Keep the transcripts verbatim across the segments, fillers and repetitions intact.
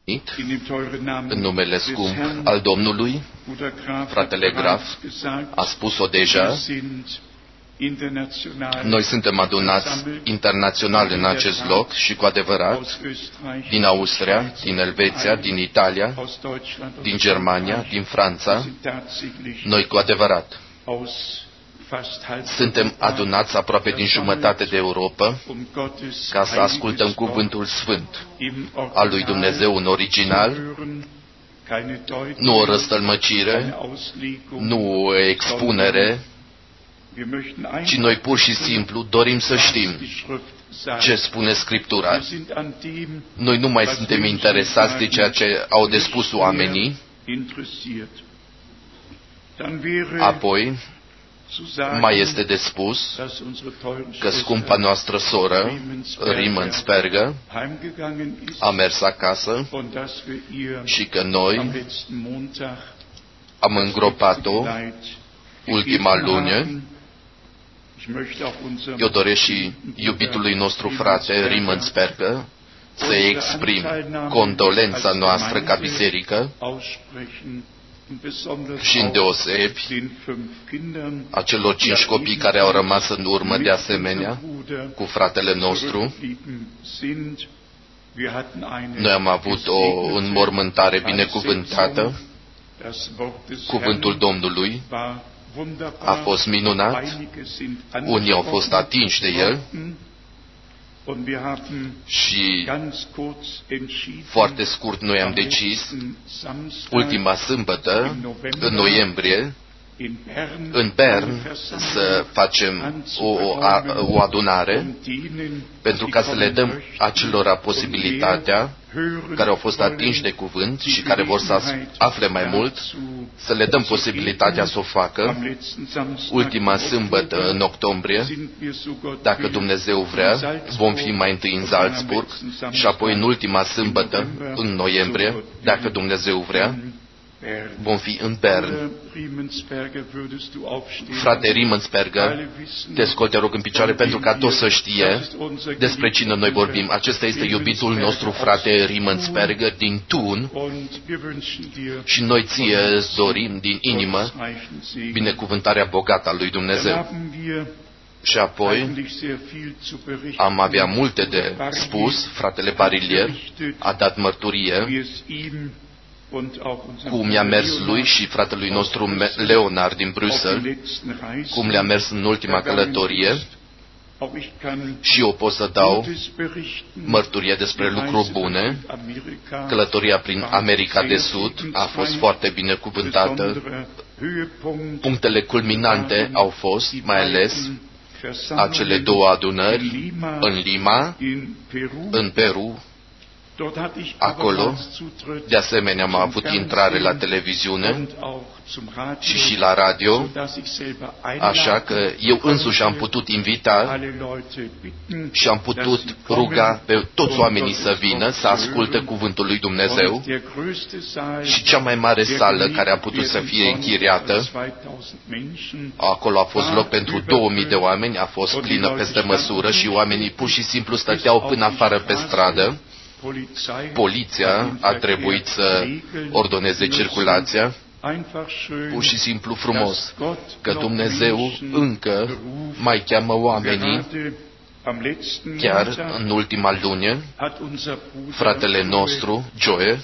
în numele scump al Domnului. Fratele Graf a spus-o deja. Noi suntem adunați internațional în acest loc și cu adevărat din Austria, din Elveția, din Italia, din Germania, din Franța. Noi cu adevărat suntem adunați aproape din jumătate de Europa ca să ascultăm cuvântul sfânt al lui Dumnezeu în original, nu o răstălmăcire, nu o expunere, ci noi pur și simplu dorim să știm ce spune Scriptura. Noi nu mai suntem interesați de ceea ce au de spus oamenii. Apoi, mai este de spus că scumpa noastră soră, Riemensperger, a mers acasă și că noi am îngropat-o ultima lună. Eu doresc și iubitului nostru frate, Riemensperger, să-i exprim condolența noastră ca biserică și îndeosebi acelor cinci copii care au rămas în urmă de asemenea cu fratele nostru. Noi am avut o înmormântare binecuvântată. Cuvântul Domnului a fost minunat. Unii au fost atinși de el și foarte scurt noi am decis ultima sâmbătă, în noiembrie, în Bern, să facem o, o, o adunare pentru ca să le dăm acelora posibilitatea care au fost atinși de cuvânt și care vor să afle mai mult, să le dăm posibilitatea să o facă. Ultima sâmbătă, în octombrie, dacă Dumnezeu vrea, vom fi mai întâi în Salzburg și apoi în ultima sâmbătă, în noiembrie, dacă Dumnezeu vrea, vom fi în Bern. Frate Riemensperger, te scot, te rog, în picioare pentru ca toți să știe despre cine noi vorbim. Acesta este iubitul nostru frate Riemensperger din Thun și noi ție îți dorim din inimă binecuvântarea bogată a lui Dumnezeu. Și apoi am avea multe de spus. Fratele Barilier a dat mărturie cum i-a mers lui și fratelui nostru Leonard din Bruxelles, cum le-a mers în ultima călătorie. Și eu pot să dau mărturie despre lucruri bune. Călătoria prin America de Sud a fost foarte binecuvântată. Punctele culminante au fost, mai ales, acele două adunări în Lima, în Peru. Acolo, de asemenea, am avut intrare la televiziune și și la radio, așa că eu însuși am putut invita și am putut ruga pe toți oamenii să vină, să asculte cuvântul lui Dumnezeu. Și cea mai mare sală care a putut să fie închiriată, acolo a fost loc pentru două mii de oameni, a fost plină peste măsură și oamenii pur și simplu stăteau până afară pe stradă. Poliția a trebuit să ordoneze circulația. Pur și simplu frumos că Dumnezeu încă mai cheamă oamenii. Chiar în ultima lună, fratele nostru, Joe,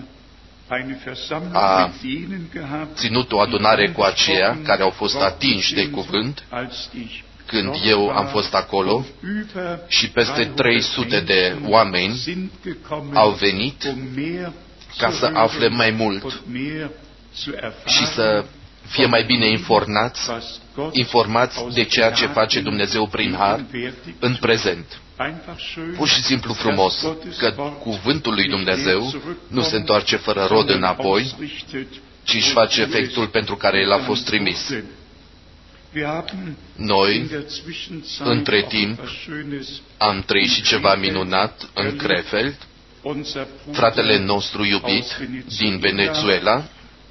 a ținut o adunare cu aceia care au fost atinși de cuvânt când eu am fost acolo și peste trei sute de oameni au venit ca să afle mai mult și să fie mai bine informați, informați de ceea ce face Dumnezeu prin har în prezent. Pur și simplu frumos că cuvântul lui Dumnezeu nu se întoarce fără rod înapoi, ci își face efectul pentru care el a fost trimis. Noi, între timp, am trăit și ceva minunat în Krefeld. Fratele nostru iubit din Venezuela,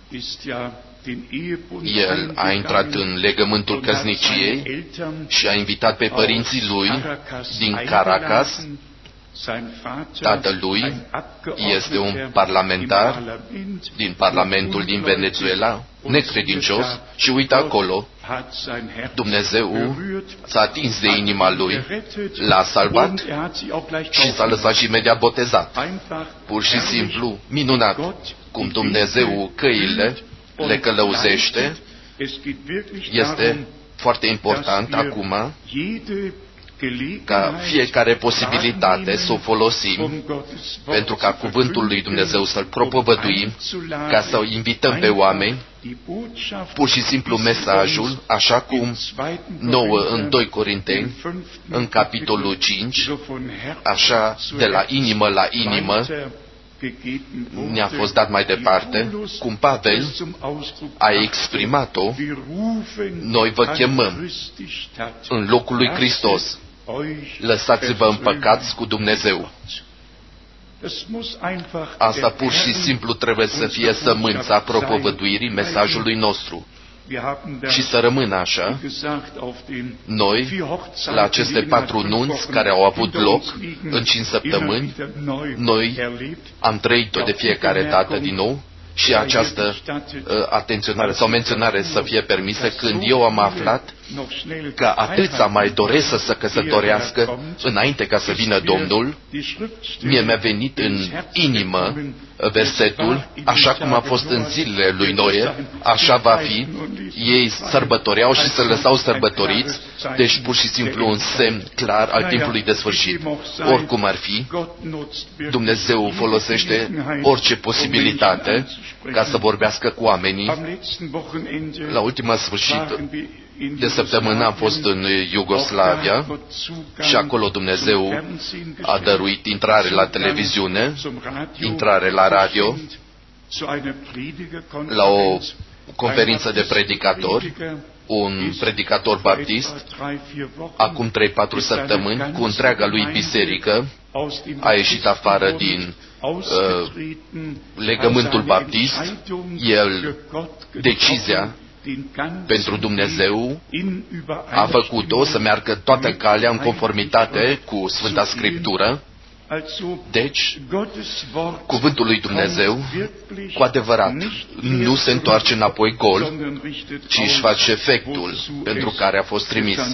el a intrat în legământul căsniciei și a invitat pe părinții lui din Caracas Tatălui este un parlamentar din Parlamentul din Venezuela, necredincios, și uite acolo, Dumnezeu s-a atins de inima lui, l-a salvat și s-a lăsat imediat botezat. Pur și simplu, minunat, cum Dumnezeu căile le călăuzește. Este foarte important acum ca fiecare posibilitate să o folosim pentru ca cuvântul lui Dumnezeu să-l propovăduim, ca să invităm pe oameni, pur și simplu mesajul, așa cum nouă în doi Corinteni, în capitolul cinci, așa de la inimă la inimă, ne-a fost dat mai departe, cum Pavel a exprimat-o, noi vă chemăm în locul lui Hristos. Lăsați-vă împăcați cu Dumnezeu. Asta pur și simplu trebuie să fie sămânța propovăduirii mesajului nostru. Și să rămână așa, noi, la aceste patru nunți care au avut loc în cinci săptămâni, noi am trăit-o de fiecare dată din nou. Și această uh, atenționare sau menționare să fie permisă când eu am aflat că atâția mai doresc să se căsătorească înainte ca să vină Domnul. Mie mi-a venit în inimă versetul, așa cum a fost în zilele lui Noe, așa va fi. Ei sărbătoreau și se lăsau sărbătoriți, deci pur și simplu un semn clar al timpului de sfârșit. Oricum ar fi, Dumnezeu folosește orice posibilitate ca să vorbească cu oamenii. La ultima sfârșit de săptămână am fost în Iugoslavia și acolo Dumnezeu a dăruit intrare la televiziune, intrare la radio, la o conferință de predicatori, un predicator baptist, acum trei patru săptămâni, cu întreaga lui biserică, a ieșit afară din uh, legământul baptist. El, decizia pentru Dumnezeu a făcut-o să meargă toată calea în conformitate cu Sfânta Scriptură. Deci, cuvântul lui Dumnezeu, cu adevărat, nu se întoarce înapoi gol, ci își face efectul pentru care a fost trimis.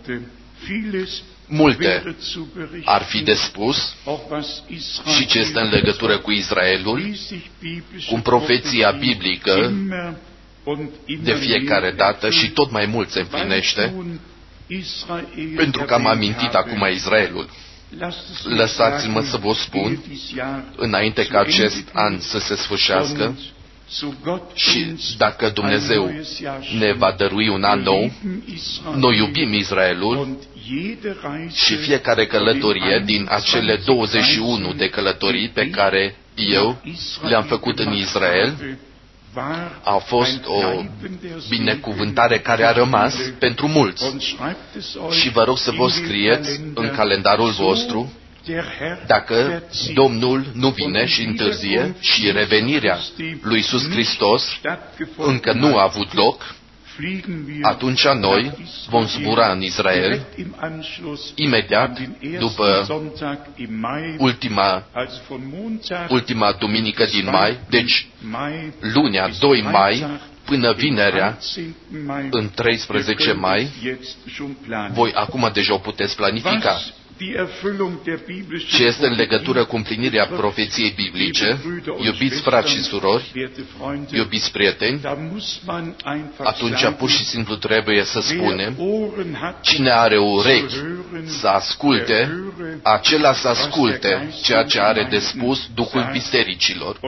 Multe ar fi de spus și ce este în legătură cu Israelul, cum profeția biblică de fiecare dată și tot mai mult se împlinește, pentru că am amintit acum Israelul. Lăsați-mă să vă spun, înainte ca acest an să se sfârșească, și dacă Dumnezeu ne va dărui un an nou, noi iubim Israelul și fiecare călătorie din acele douăzeci și unu de călătorii pe care eu le-am făcut în Israel, a fost o binecuvântare care a rămas pentru mulți. Și vă rog să vă scrieți în calendarul vostru, dacă Domnul nu vine și întârzie și revenirea lui Iisus Hristos încă nu a avut loc, atunci noi vom zbura în Israel imediat după ultima, ultima duminică din mai, deci lunea doi mai până vinerea în treisprezece mai, voi acum deja o puteți planifica. Ce este în legătură cu împlinirea profeției biblice, iubiți frați și surori, iubiți prieteni, atunci pur și simplu trebuie să spunem, cine are urechi să asculte, acela să asculte ceea ce are de spus Duhul bisericilor.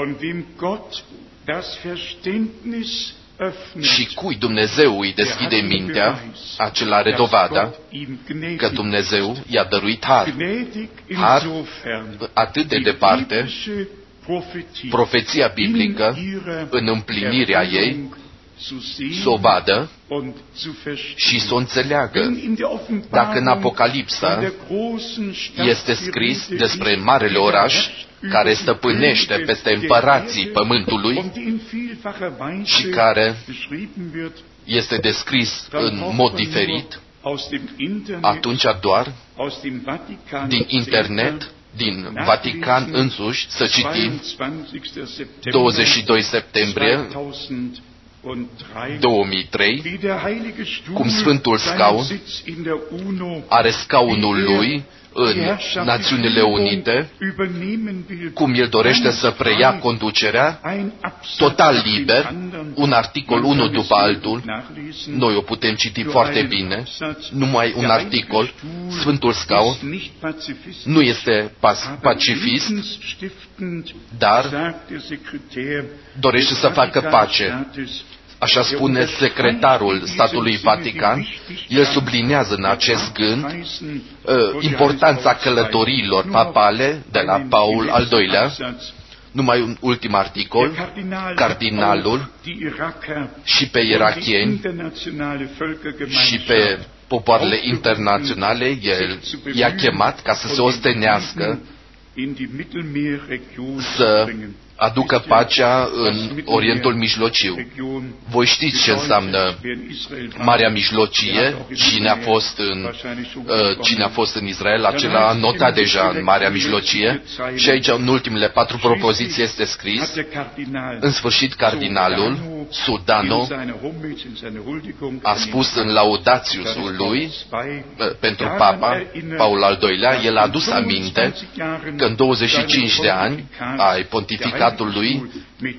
Și cui Dumnezeu îi deschide mintea, acela are dovada că Dumnezeu i-a dăruit har. Har atât de departe, profeția biblică, în împlinirea ei, să o vadă și să o înțeleagă. Dacă în Apocalipsa este scris despre marele oraș care stăpânește peste împărații pământului și care este descris în mod diferit, atunci doar din internet din Vatican însuși, să citim douăzeci și doi septembrie două mii trei, cum Sfântul Scaun are scaunul lui în Națiunile Unite, cum el dorește să preia conducerea total liber, un articol unul după altul. Noi o putem citi foarte bine, numai un articol. Sfântul Scaun nu este pacifist, dar dorește să facă pace. Așa spune secretarul statului Vatican. El subliniază în acest gând uh, importanța călătoriilor papale de la Paul al doilea. Numai un ultim articol. Cardinalul și pe irakieni și pe popoarele internaționale, el i-a chemat ca să se ostenească, să aducă pacea în Orientul Mijlociu. Voi știți ce înseamnă Marea Mijlocie. Cine a fost în, cine a fost în Israel, acela a notat deja în Marea Mijlocie. Și aici, în ultimele patru propoziții, este scris: în sfârșit, cardinalul Sudano a spus în laudațiusul lui pentru Papa Paul al doilea, el a adus aminte că în douăzeci și cinci de ani ai pontificat lui,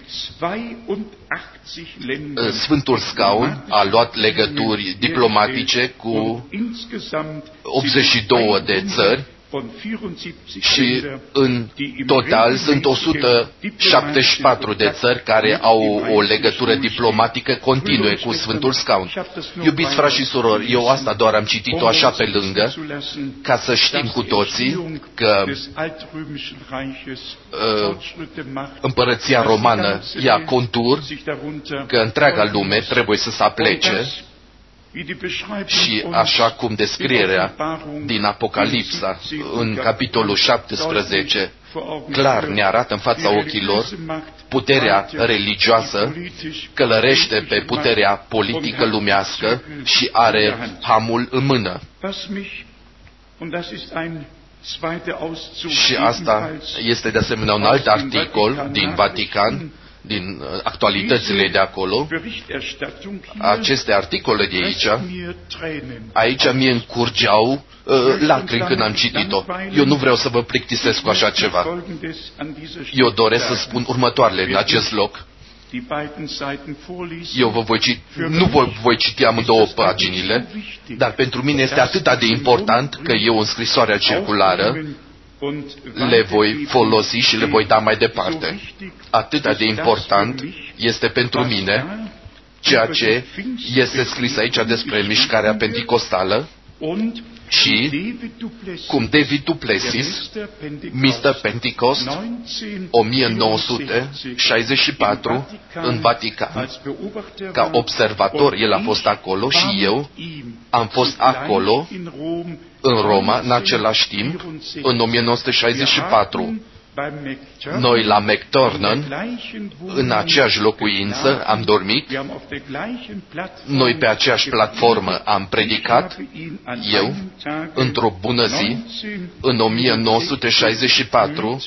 Sfântul Scaun a luat legături diplomatice cu optzeci și două de țări și în total sunt o sută șaptezeci și patru de țări care au o legătură diplomatică continuă cu Sfântul Scaun. Iubiți frați și surori, eu asta doar am citit-o așa pe lângă, ca să știm cu toții că uh, împărăția romană ia contur, că întreaga lume trebuie să se aplece. Și așa cum descrierea din Apocalipsa, în capitolul șaptesprezece, clar ne arată în fața ochilor, puterea religioasă călărește pe puterea politică lumească și are hamul în mână. Și asta este de asemenea un alt articol din Vatican, din actualitățile de acolo. Aceste articole de aici, aici mie îmi curgeau uh, lacrimi când am citit-o. Eu nu vreau să vă plictisesc cu așa ceva. Eu doresc să spun următoarele în acest loc. Eu vă voi citi, nu vă voi citi amândouă paginile, dar pentru mine este atât de important că eu în scrisoarea circulară le voi folosi și le voi da mai departe. Atât de important este pentru mine ceea ce este scris aici despre mișcarea penticostală și cum David du Plessis, mister Pentecost, o mie nouă sute șaizeci și patru, în Vatican, ca observator, el a fost acolo și eu am fost acolo, în Roma, în același timp, în o mie nouă sute șaizeci și patru. Noi la McTurnan, în aceeași locuință, am dormit, noi pe aceeași platformă am predicat, eu, într-o bună zi, în o mie nouă sute șaizeci și patru,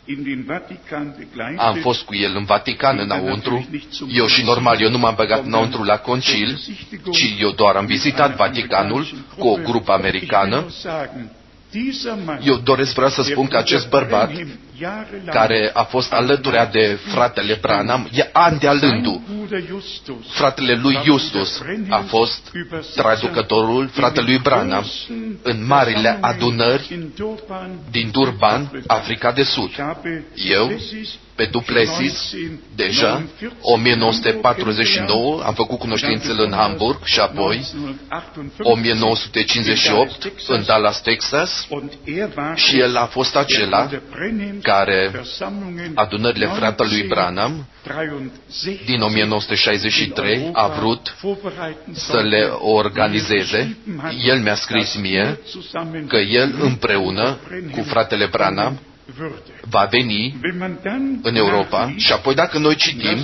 am fost cu el în Vatican, înăuntru. Eu și normal, eu nu m-am băgat înăuntru la concil, ci eu doar am vizitat Vaticanul cu o grupă americană. Eu doresc vreau să spun că acest bărbat, care a fost alături de fratele Branham, e ani de-a rândul. Fratele lui Justus a fost traducătorul fratelui Branham în marile adunări din Durban, Africa de Sud. Eu, pe du Plessis, deja, o mie nouă sute patruzeci și nouă, am făcut cunoștințele în Hamburg și apoi, o mie nouă sute cincizeci și opt, în Dallas, Texas, și el a fost acela care adunările fratelui Branham din o mie nouă sute șaizeci și trei a vrut să le organizeze. El mi-a scris mie că el împreună cu fratele Branham va veni în Europa și apoi dacă noi citim,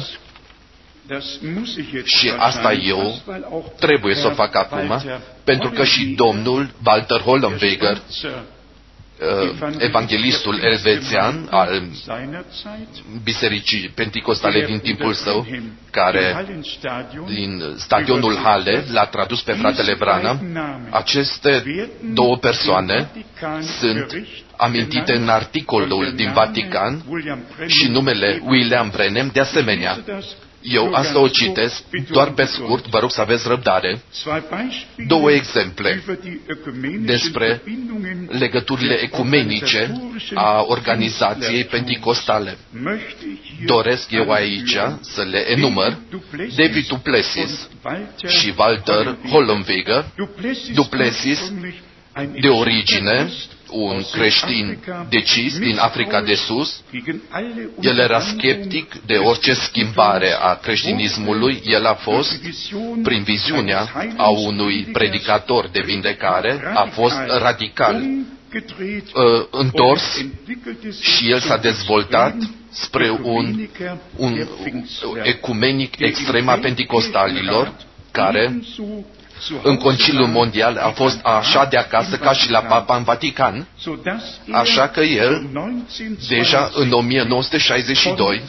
și asta eu trebuie să o fac acum, pentru că și domnul Walter Hollenweger evanghelistul elvețian al Bisericii Penticostale din timpul său, care din stadionul Halle l-a tradus pe fratele Branham. Aceste două persoane sunt amintite în articolul din Vatican și numele William Branham de asemenea. Eu asta o citesc doar pe scurt, vă rog să aveți răbdare. Două exemple despre legăturile ecumenice a organizației penticostale. Doresc eu aici să le enumăr. David du Plessis și Walter Hollenweger. Du Plessis, de origine un creștin decis din Africa de Sus. El era sceptic de orice schimbare a creștinismului. El a fost, prin viziunea a unui predicator de vindecare, a fost radical uh, întors și el s-a dezvoltat spre un, un ecumenic extrem a penticostalilor, care în Conciliul Mondial a fost așa de acasă ca și la Papa în Vatican, așa că el, deja în o mie nouă sute șaizeci și doi,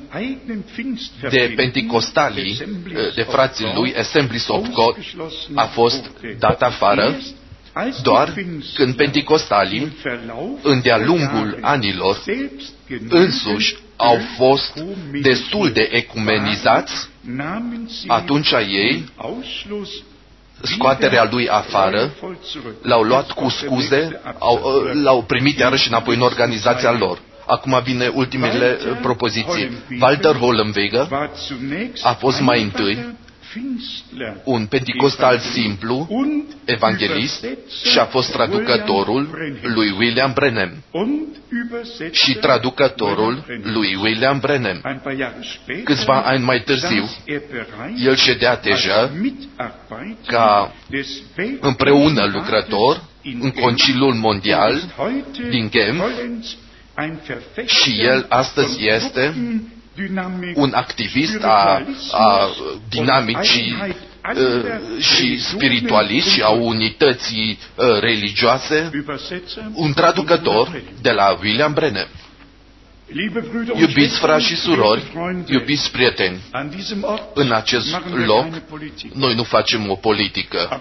de penticostalii, de frații lui, Assemblies of God, a fost dat afară, doar când penticostalii, în-de-a lungul anilor, însuși au fost destul de ecumenizați, atunci ei, scoaterea lui afară, l-au luat cu scuze, au, l-au primit iarăși înapoi în organizația lor. Acum vine ultimele propoziții. Walter Hollenweger a fost mai întâi un penticostal simplu, evanghelist, și a fost traducătorul lui William Branham și traducătorul lui William Branham. Câțiva ani mai târziu, el ședea deja ca împreună lucrător în Conciliul Mondial din Genf și el astăzi este un activist a, a dinamicii uh, și spiritualist și a unității uh, religioase, un traducător de la William Branham. Iubiți frați și surori, iubiți prieteni, în acest loc noi nu facem o politică,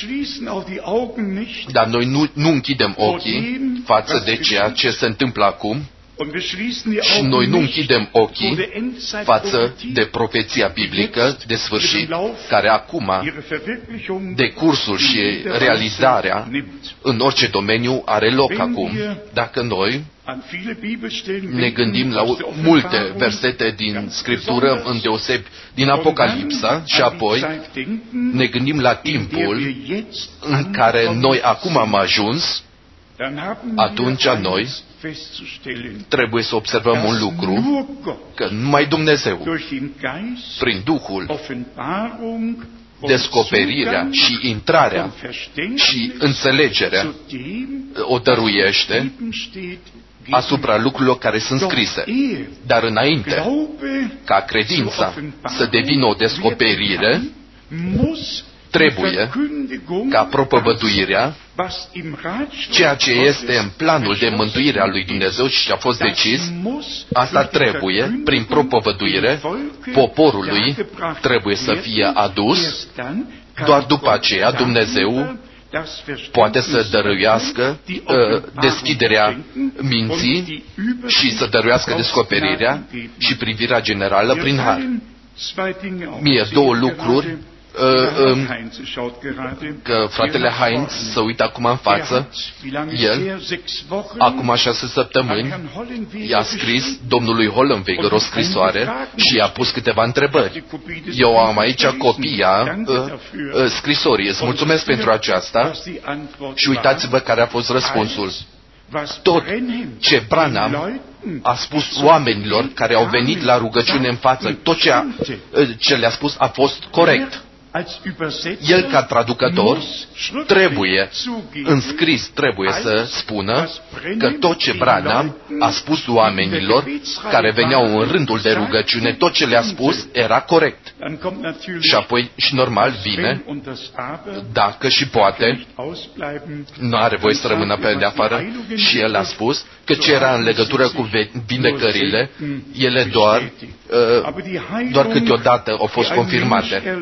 dar noi nu, nu închidem ochii față de ceea ce se întâmplă acum. Și noi nu închidem ochii față de profeția biblică de sfârșit, care acum, decursul și realizarea în orice domeniu are loc acum. Dacă noi ne gândim la multe versete din Scriptură, îndeosebi din Apocalipsa, și apoi ne gândim la timpul în care noi acum am ajuns, atunci noi trebuie să observăm un lucru, că numai Dumnezeu, prin Duhul, descoperirea și intrarea și înțelegerea o dăruiește asupra lucrurilor care sunt scrise. Dar înainte ca credința să devină o descoperire, trebuie ca propovăduirea, ceea ce este în planul de mântuire a lui Dumnezeu și ce a fost decis, asta trebuie, prin propovăduire, poporului trebuie să fie adus, doar după aceea Dumnezeu poate să dăruiască uh, deschiderea minții și să dăruiască descoperirea și privirea generală prin har. Mie două lucruri, că fratele Heinz se uită acum în față, el, acum șase săptămâni, i-a scris domnului Hollenweger o scrisoare și i-a pus câteva întrebări. Eu am aici copia uh, uh, scrisorii. Îți mulțumesc pentru aceasta și uitați-vă care a fost răspunsul. Tot ce Branham a spus oamenilor care au venit la rugăciune în față, tot ce, a, ce le-a spus a fost corect. El, ca traducător, trebuie, în scris, trebuie să spună că tot ce Branham a spus oamenilor care veneau în rândul de rugăciune, tot ce le-a spus era corect. Și apoi, și normal, vine, dacă și poate, nu are voie să rămână pe de afară, și el a spus că ce era în legătură cu vindecările, ele doar, doar câteodată au fost confirmate.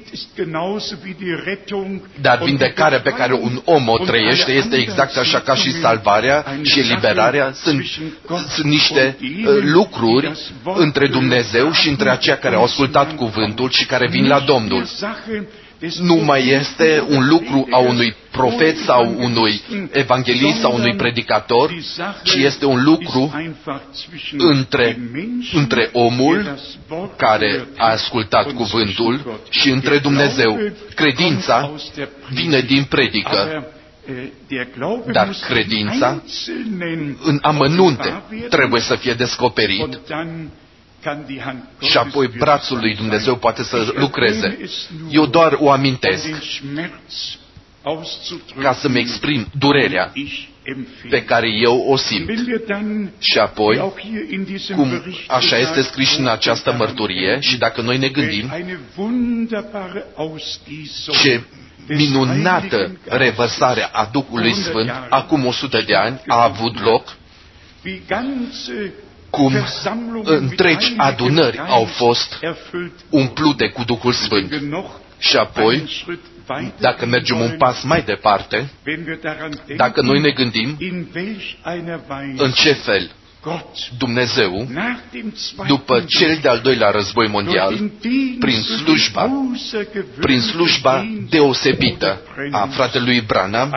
Dar vindecarea pe care un om o trăiește este exact așa ca și salvarea și eliberarea. Sunt, sunt niște lucruri între Dumnezeu și între aceia care au ascultat cuvântul și care vin la Domnul. Nu mai este un lucru a unui profet sau unui evanghelist sau unui predicator, ci este un lucru între, între omul care a ascultat cuvântul și între Dumnezeu. Credința vine din predică, dar credința în amănunte trebuie să fie descoperit și apoi brațul lui Dumnezeu poate să lucreze. Eu doar o amintesc ca să-mi exprim durerea pe care eu o simt. Și apoi, cum așa este scris în această mărturie, și dacă noi ne gândim ce minunată revărsare a Duhului Sfânt acum o sută de ani a avut loc, cum întregi adunări au fost umplute cu Duhul Sfânt. Și apoi, dacă mergem un pas mai departe, dacă noi ne gândim în ce fel Dumnezeu, după cel de-al doilea război mondial, prin slujba, prin slujba deosebită a fratelui Branham,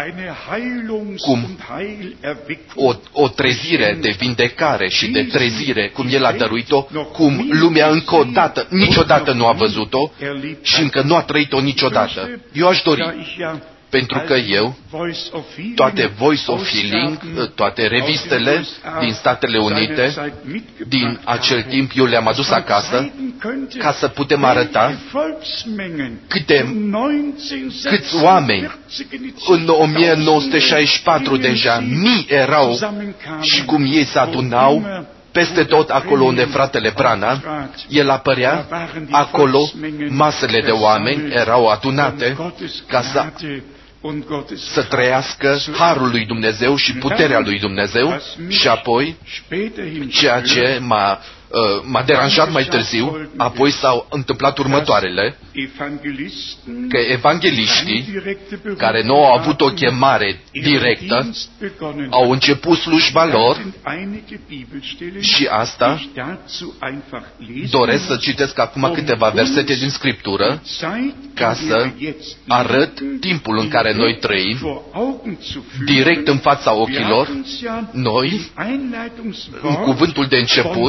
cum o, o trezire de vindecare și de trezire, cum el a dăruit-o, cum lumea încă o dată, niciodată nu a văzut-o și încă nu a trăit-o niciodată. Eu aș dori, pentru că eu, toate Voice of Healing, toate revistele din Statele Unite, din acel timp, eu le-am adus acasă, ca să putem arăta câte, câți oameni în o mie nouă sute șaizeci și patru deja, mii erau și cum ei se adunau peste tot acolo unde fratele Branham, el apărea, acolo masele de oameni erau adunate ca să să trăiască harul lui Dumnezeu și puterea lui Dumnezeu. Și apoi, ceea ce m-a, uh, m-a deranjat mai târziu, apoi s-au întâmplat următoarele, că evangeliștii, care nu au avut o chemare directă, au început slujba lor și asta doresc să citesc acum câteva versete din Scriptură ca să arăt timpul în care noi trăim, direct în fața ochilor. Noi, în cuvântul de început,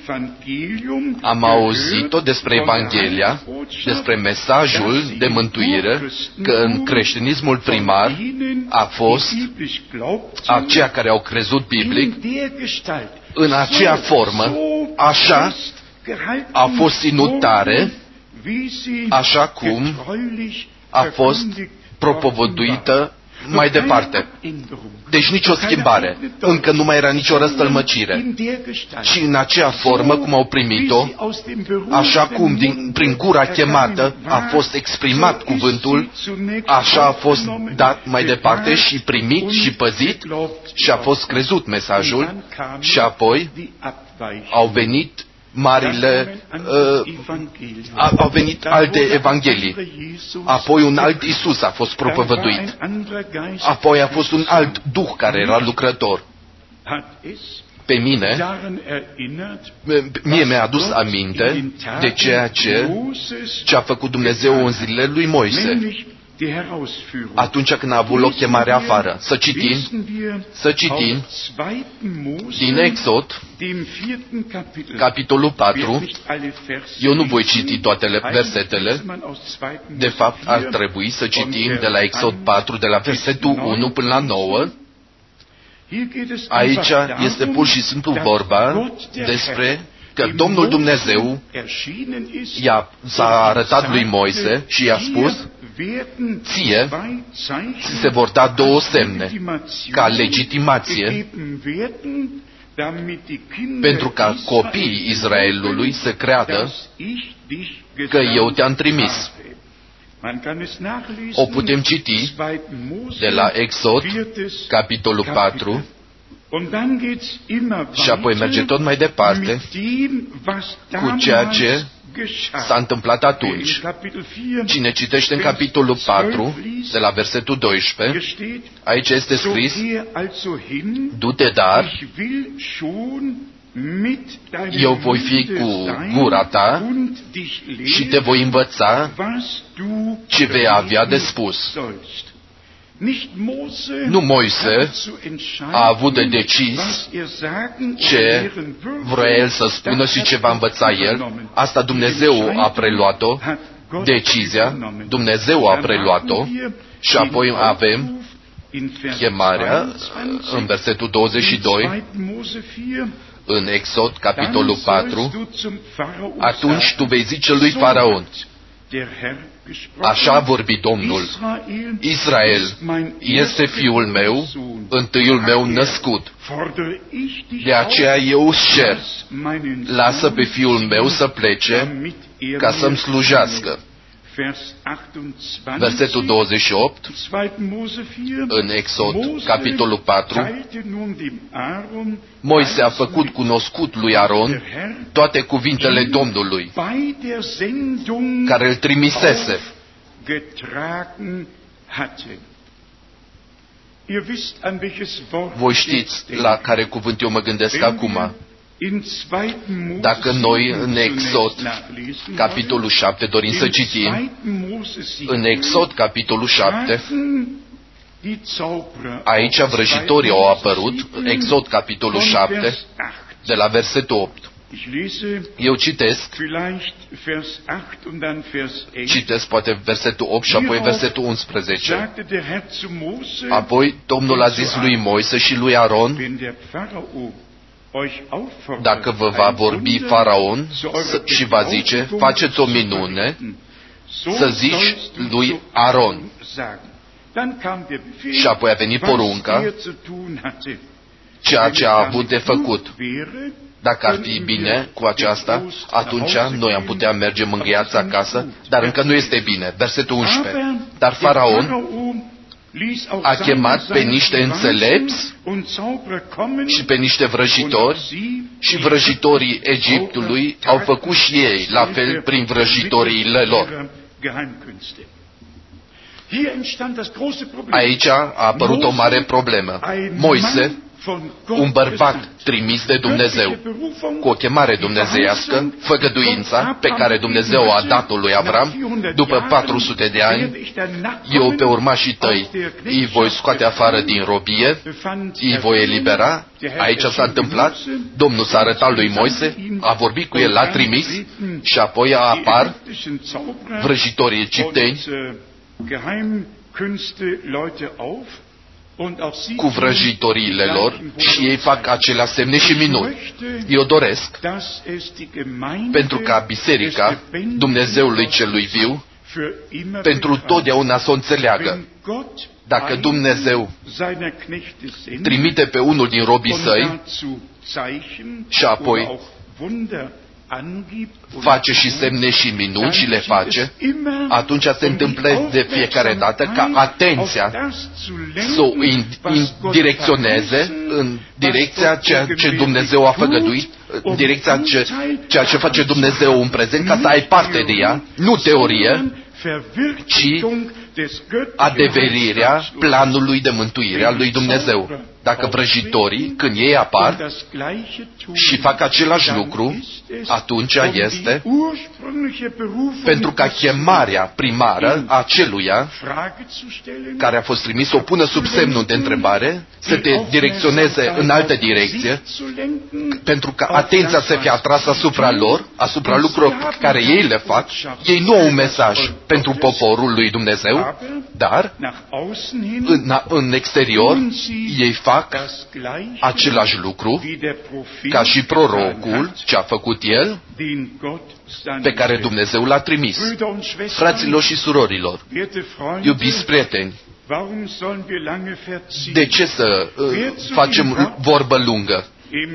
am auzit-o despre Evanghelia, despre mesajul de mântuire, că în creștinismul primar a fost aceia care au crezut biblic, în aceea formă, așa a fost ținut tare, așa cum a fost propovăduită mai departe. Deci nicio schimbare. Încă nu mai era nicio răstălmăcire. Și în aceea formă, cum au primit-o, așa cum din, prin gura chemată a fost exprimat cuvântul, așa a fost dat mai departe și primit și păzit și a fost crezut mesajul și apoi au venit marile, uh, au venit alte evanghelii. Apoi un alt Isus a fost propovăduit. Apoi a fost un alt Duh care era lucrător. Pe mine, mie mi-a adus aminte de ceea ce, ce a făcut Dumnezeu în zilele lui Moise. Atunci când a avut loc chemarea afară. Să citim, să citim din Exod, capitolul patru. Eu nu voi citi toate versetele. De fapt, ar trebui să citim de la Exod patru, de la versetul unu până la nouă. Aici este pur și simplu vorba despre că Domnul Dumnezeu i-a, s-a arătat lui Moise și i-a spus: ție ți se vor da două semne ca legitimație pentru ca copiii Israelului să creadă că eu te-am trimis. O putem citi de la Exod, capitolul patru, și apoi merge tot mai departe cu ceea ce s-a întâmplat atunci. Cine citește în capitolul patru, de la versetul doisprezece, aici este scris: du-te dar, eu voi fi cu gura ta și te voi învăța ce vei avea de spus. Nu Moise a avut de decis ce vrea el să spună și ce va învăța el. Asta Dumnezeu a preluat-o, decizia, Dumnezeu a preluat-o, și apoi avem chemarea în versetul douăzeci și doi, în Exod, capitolul patru, atunci tu vei zice lui Faraon: așa a vorbit Domnul, Israel este fiul meu, întâiul meu născut. De aceea eu îți cer, lasă pe fiul meu să plece ca să-mi slujească. Versetul douăzeci și opt, în Exod, capitolul patru, Moise a făcut cunoscut lui Aron toate cuvintele Domnului, care îl trimisese. Voi știți la care cuvânt eu mă gândesc acum. Dacă noi în Exod, capitolul șapte, dorim să citim, în Exod, capitolul șapte, aici vrăjitorii au apărut, Exod, capitolul șapte, de la versetul opt. Eu citesc, citesc poate versetul opt și apoi versetul unsprezece. Apoi Domnul a zis lui Moise și lui Aron: dacă vă va vorbi Faraon și va zice: faceți o minune, să zici lui Aron. Și apoi a venit porunca, ceea ce a avut de făcut. Dacă ar fi bine cu aceasta, atunci noi am putea merge mângâiați acasă, dar încă nu este bine. Versetul unsprezece. Dar Faraon a chemat pe niște înțelepți și pe niște vrăjitori, și vrăjitorii Egiptului au făcut și ei la fel prin vrăjitoriile lor. Aici a apărut o mare problemă. Moise, un bărbat trimis de Dumnezeu, cu o chemare dumnezeiască, făgăduința pe care Dumnezeu a dat-o lui Avram, după patru sute de ani, eu pe urmașii tăi îi voi scoate afară din robie, îi voi elibera. Aici s-a întâmplat, Domnul s-a arătat lui Moise, a vorbit cu el, l-a trimis, și apoi apar vrăjitorii egipteni cu vrăjitoriile lor și ei fac acelea semne și minuni. Eu doresc, pentru ca biserica Dumnezeului celui viu, pentru totdeauna să o înțeleagă. Dacă Dumnezeu trimite pe unul din robii săi și apoi face și semne și minuni și le face, atunci se întâmplă de fiecare dată ca atenția să o direcționeze în direcția ceea ce Dumnezeu a făgăduit, în direcția ce, ceea ce face Dumnezeu în prezent, ca să ai parte de ea, nu teorie, ci adeverirea planului de mântuire al lui Dumnezeu. Dacă vrăjitorii, când ei apar și fac același lucru, atunci este pentru ca chemarea primară a celuia care a fost trimis să o pună sub semnul de întrebare, să te direcționeze în altă direcție, pentru ca atenția să fie atrasă asupra lor, asupra lucrurilor care ei le fac. Ei nu au un mesaj pentru poporul lui Dumnezeu, lucru, dar în, în exterior ei fac același lucru ca și prorocul ce a făcut el, pe care Dumnezeu l-a trimis. Fraților și surorilor, iubiți prieteni, de ce să uh, facem vorbă lungă?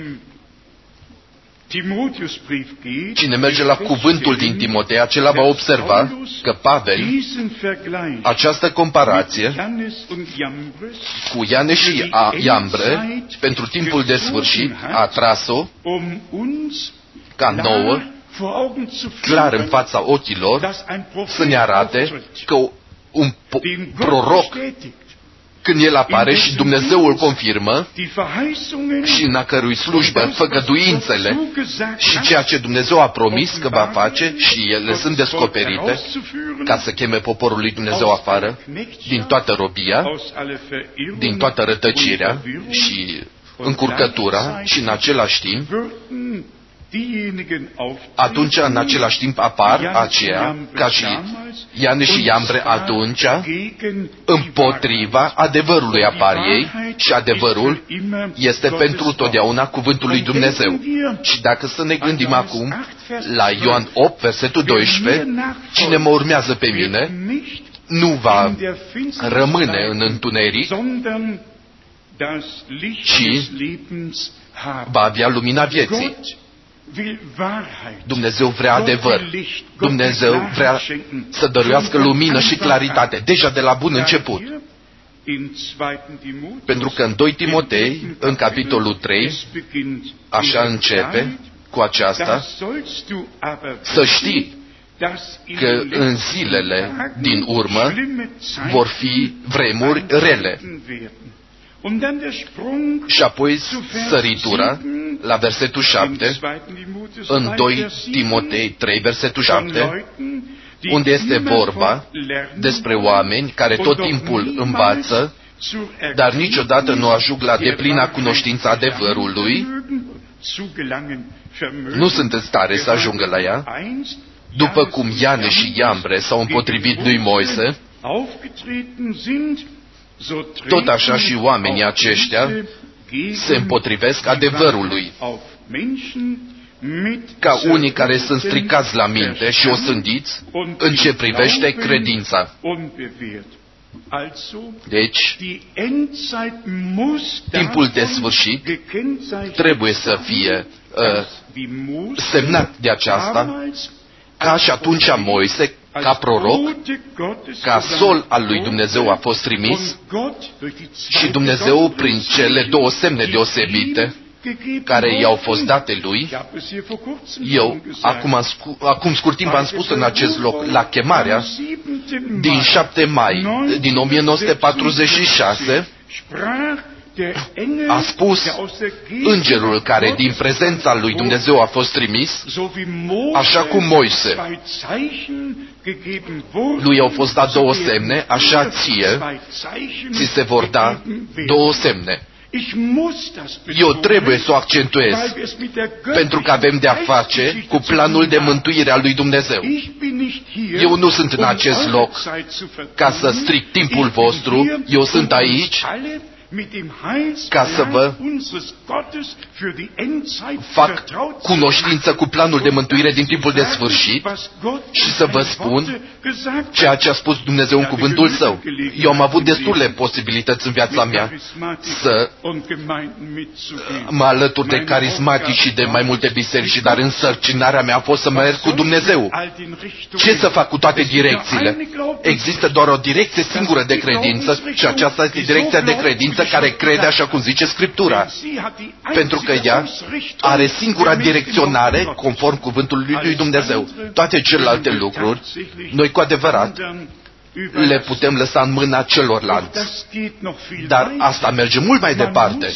Cine merge la cuvântul din Timotei, acela va observa că Pavel, această comparație cu Iane și Iambre, pentru timpul de sfârșit, a tras-o ca nouă, clar în fața ochilor, să ne arate că un proroc, când el apare și Dumnezeu îl confirmă, și în a cărui slujbă făgăduințele și ceea ce Dumnezeu a promis că va face și ele sunt descoperite ca să cheme poporul lui Dumnezeu afară din toată robia, din toată rătăcirea și încurcătura, și în același timp atunci în același timp apar aceia, ca și Iane și Iambre atunci, împotriva adevărului apar ei, și adevărul este pentru totdeauna cuvântul lui Dumnezeu. Și dacă să ne gândim acum la Ioan opt, versetul doisprezece, cine mă urmează pe mine nu va rămâne în întuneric, ci va avea lumina vieții. Dumnezeu vrea adevăr. Dumnezeu vrea să dăruiască lumină și claritate, deja de la bun început. Pentru că în doi Timotei, în capitolul trei, așa începe cu aceasta: să știi că în zilele din urmă vor fi vremuri rele. Și apoi săritura la versetul șapte, în doi Timotei trei, versetul șapte, unde este vorba despre oameni care tot timpul învață, dar niciodată nu ajung la deplina cunoștință adevărului, nu sunt în stare să ajungă la ea, după cum Iane și Iambre s-au împotrivit lui Moise, tot așa și oamenii aceștia se împotrivesc adevărului, ca unii care sunt stricați la minte și osândiți în ce privește credința. Deci, timpul de sfârșit trebuie să fie uh, semnat de aceasta, ca și atunci Moise, ca proroc, ca sol al lui Dumnezeu a fost trimis și Dumnezeu, prin cele două semne deosebite care i-au fost date lui, eu, acum, acum scurt timp am spus în acest loc, la chemarea din șapte mai din o mie nouă sute patruzeci și șase, a spus îngerul care din prezența lui Dumnezeu a fost trimis, așa cum Moise lui au fost dat două semne, așa ție ți se vor da două semne. Eu trebuie să o accentuez, pentru că avem de-a face cu planul de mântuire al lui Dumnezeu. Eu nu sunt în acest loc ca să stric timpul vostru, eu sunt aici ca să vă fac cunoștință cu planul de mântuire din timpul de sfârșit și să vă spun ceea ce a spus Dumnezeu în cuvântul Său. Eu am avut destule posibilități în viața mea să mă alătur de carismatici și de mai multe biserici, dar însărcinarea mea a fost să merg cu Dumnezeu. Ce să fac cu toate direcțiile? Există doar o direcție singură de credință și aceasta este direcția de credință care crede așa cum zice Scriptura, pentru că ea are singura direcționare conform cuvântului lui Dumnezeu. Toate celelalte lucruri, noi cu adevărat le putem lăsa în mâna celorlalți. Dar asta merge mult mai departe.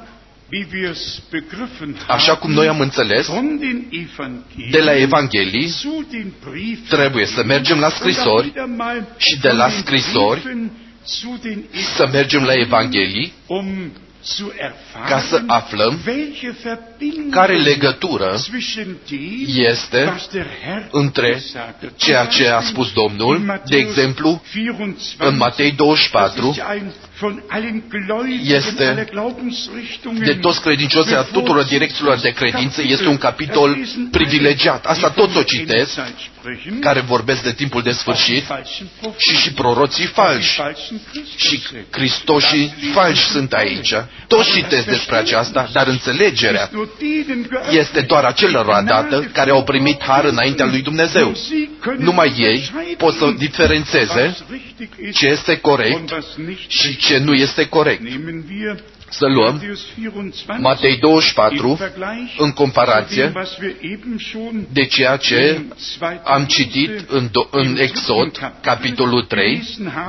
Așa cum noi am înțeles, de la Evanghelii trebuie să mergem la scrisori și de la scrisori să mergem la Evanghelii ca să aflăm care legătură este între ceea ce a spus Domnul. De exemplu, în Matei douăzeci și patru, este de toți credincioșii, a tuturor direcțiilor de credință, este un capitol privilegiat. Asta toți o citesc, care vorbesc de timpul de sfârșit, și și proroții falși și Hristoșii falși sunt aici. Toți citesc despre aceasta, dar înțelegerea este doar acelora dată care au primit har înaintea lui Dumnezeu. Numai ei pot să diferențeze ce este corect și ce nu este corect. Să luăm Matei douăzeci și patru în comparație de ceea ce am citit în, în Exod, capitolul trei.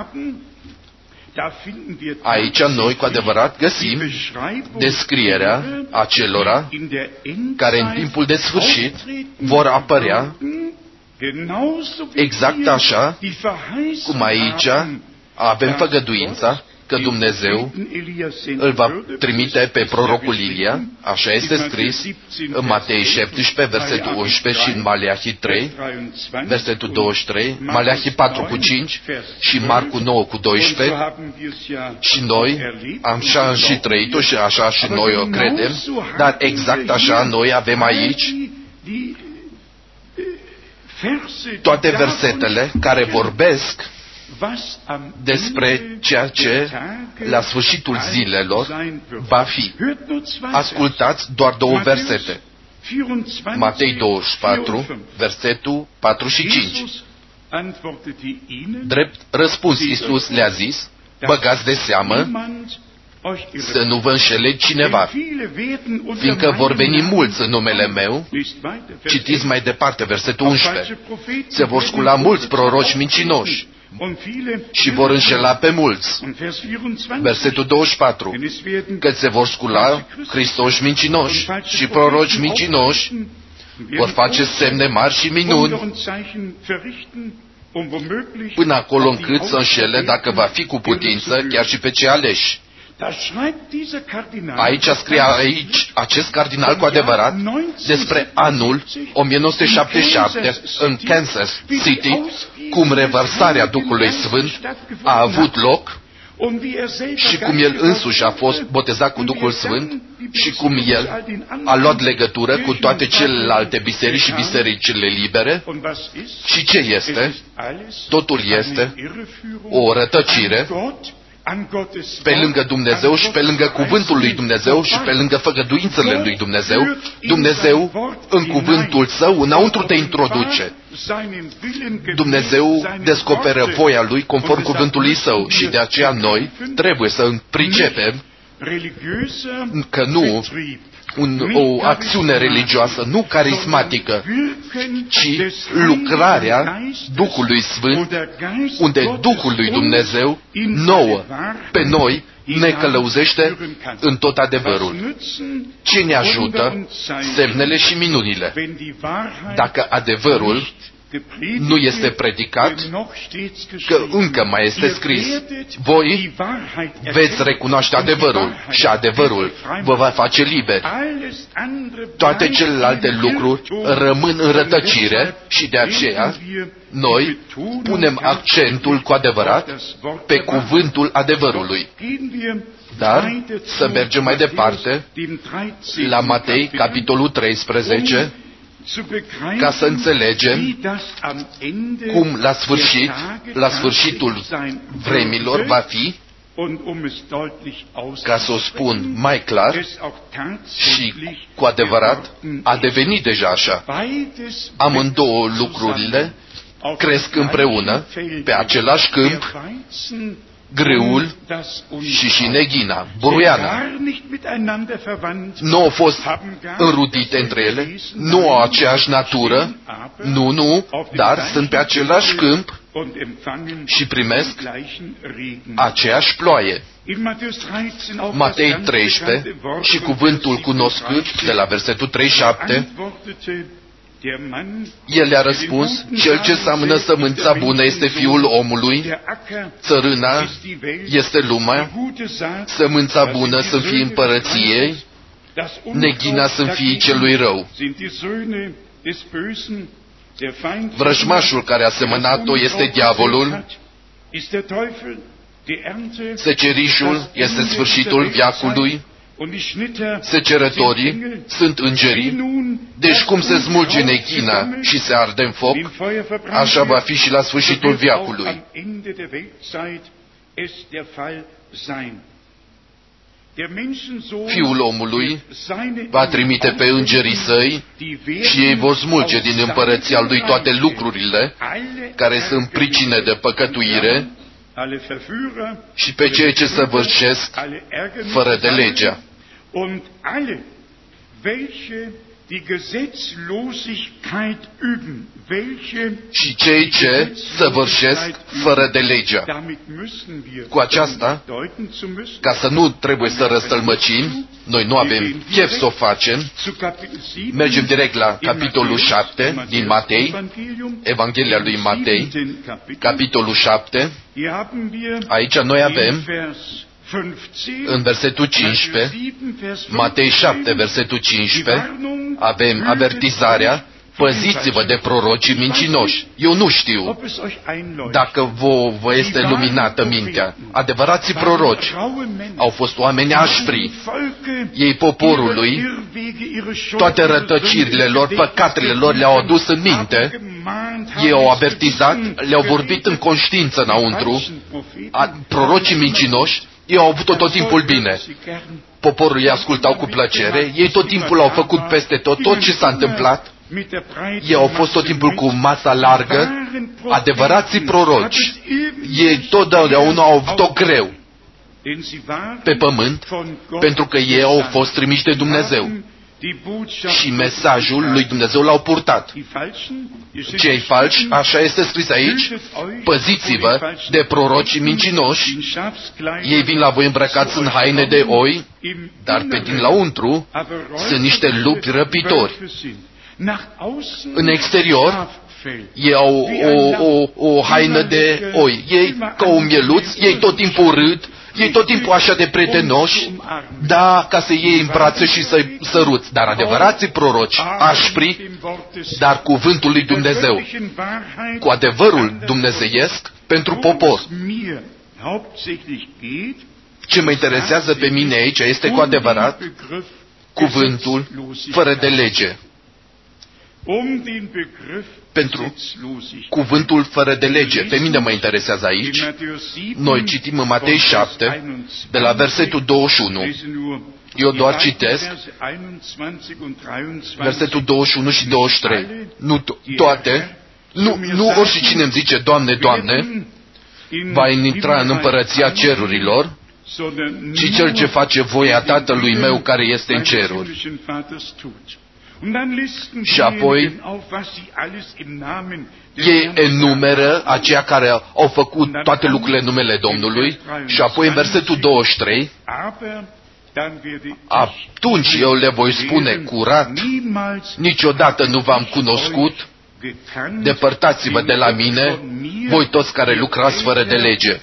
Aici noi cu adevărat găsim descrierea acelora care în timpul de sfârșit vor apărea exact așa cum aici avem făgăduința că Dumnezeu îl va trimite pe prorocul Ilia, așa este scris în Matei șaptesprezece, versetul unsprezece, și în Maleahi trei, versetul douăzeci și trei, Maleahi patru cu cinci și Marcu nouă cu doisprezece. Și noi am așa și trăit-o și așa și noi o credem, dar exact așa noi avem aici toate versetele care vorbesc despre ceea ce la sfârșitul zilelor va fi. Ascultați doar două versete. Matei douăzeci și patru, versetul patru și cinci. Drept răspuns, Iisus le-a zis: băgați de seamă să nu vă înșele cineva, fiindcă vor veni mulți în numele meu. Citiți mai departe, versetul unsprezece. Se vor scula mulți proroci mincinoși și vor înșela pe mulți. Versetul douăzeci și patru. Că se vor scula Hristoși mincinoși și proroci mincinoși, vor face semne mari și minuni, până acolo încât să înșele, dacă va fi cu putință, chiar și pe cei aleși. Aici scrie aici acest cardinal cu adevărat despre anul o mie nouă sute șaptezeci și șapte în Kansas City, cum revărsarea Duhului Sfânt a avut loc și cum el însuși a fost botezat cu Duhul Sfânt și cum el a luat legătură cu toate celelalte biserici și bisericile libere. Și ce este? Totul este o rătăcire pe lângă Dumnezeu și pe lângă cuvântul lui Dumnezeu și pe lângă făgăduințele lui Dumnezeu. Dumnezeu, în cuvântul Său, înăuntru te introduce. Dumnezeu descoperă voia Lui conform cuvântului Său și de aceea noi trebuie să pricepem că nu un, o acțiune religioasă, nu carismatică, ci lucrarea Duhului Sfânt, unde Duhul lui Dumnezeu nouă, pe noi, ne călăuzește în tot adevărul. Ce ne ajută? Semnele și minunile. Dacă adevărul nu este predicat, că încă mai este scris: voi veți recunoaște adevărul și adevărul vă va face liberi. Toate celelalte lucruri rămân în rătăcire și de aceea noi punem accentul cu adevărat pe cuvântul adevărului. Dar să mergem mai departe la Matei, capitolul treisprezece, ca să înțelegem cum la sfârșit, la sfârșitul vremilor va fi, ca să o spun mai clar, și cu adevărat a devenit deja așa. Amândouă lucrurile cresc împreună pe același câmp, grâul și și neghina, buruiana. Nu au fost înrudite între ele, nu au aceeași natură, nu, nu, dar sunt pe același câmp și primesc aceeași ploaie. Matei treisprezece și cuvântul cunoscut de la versetul treizeci și șapte, El le-a răspuns, cel ce seamănă sămânța bună este Fiul omului, țărâna este lumea, sămânța bună sunt fiii împărăției, neghina sunt fiii celui rău. Vrăjmașul care a semănat-o este diavolul, secerișul este sfârșitul veacului, secerătorii sunt îngerii. Deci cum se smulge neghina și se arde în foc, așa va fi și la sfârșitul veacului. Fiul omului va trimite pe îngerii săi și ei vor smulge din împărăția lui toate lucrurile care sunt pricine de păcătuire și pe cei ce săvârșesc fără de legea. Și cei ce săvârșesc fără de legea. Cu aceasta, ca să nu trebuie să răstălmăcim, noi nu avem chef să o facem, mergem direct la capitolul șapte din Matei, Evanghelia lui Matei, capitolul șapte. Aici noi avem în versetul cincisprezece, Matei șapte, versetul cincisprezece, avem avertizarea, păziți-vă de prorocii mincinoși. Eu nu știu dacă vă, vă este luminată mintea. Adevărații proroci au fost oameni aspri. Ei poporului, toate rătăcirile lor, păcatele lor le-au adus în minte. Ei au avertizat, le-au vorbit în conștiință înăuntru. A, prorocii mincinoși, ei au avut tot timpul bine. Poporul îi ascultau cu plăcere, ei tot timpul au făcut peste tot, tot ce s-a întâmplat. Ei au fost tot timpul cu masa largă, adevărații proroci. Ei totdeauna au avut-o greu pe pământ, pentru că ei au fost trimiși de Dumnezeu. Și mesajul lui Dumnezeu l-au purtat. Cei falși, așa este scris aici, păziți-vă de proroci mincinoși. Ei vin la voi îmbrăcați în haine de oi, dar pe din lăuntru sunt niște lupi răpitori. În exterior, ei au o, o, o haină de oi. Ei, ca un mieluț, ei tot timpul râd, ei tot timpul așa de prietenoși, da, ca să iei în brațe și să-i săruți. Dar adevărații proroci, aspri, dar cuvântul lui Dumnezeu, cu adevărul dumnezeiesc pentru popor. Ce mă interesează pe mine aici este cu adevărat cuvântul fără de lege. Pentru cuvântul fără de lege. Pe mine mă interesează aici. Noi citim în Matei șapte, de la versetul douăzeci și unu. Eu doar citesc versetul douăzeci și unu și douăzeci și trei. Nu toate, nu, nu oricine îmi zice, Doamne, Doamne, va intra în împărăția cerurilor, ci cel ce face voia Tatălui meu care este în ceruri. Și apoi ei enumeră aceia care au făcut toate lucrurile în numele Domnului și apoi în versetul douăzeci și trei, atunci eu le voi spune curat, niciodată nu v-am cunoscut, depărtați-vă de la mine, voi toți care lucrați fără de lege.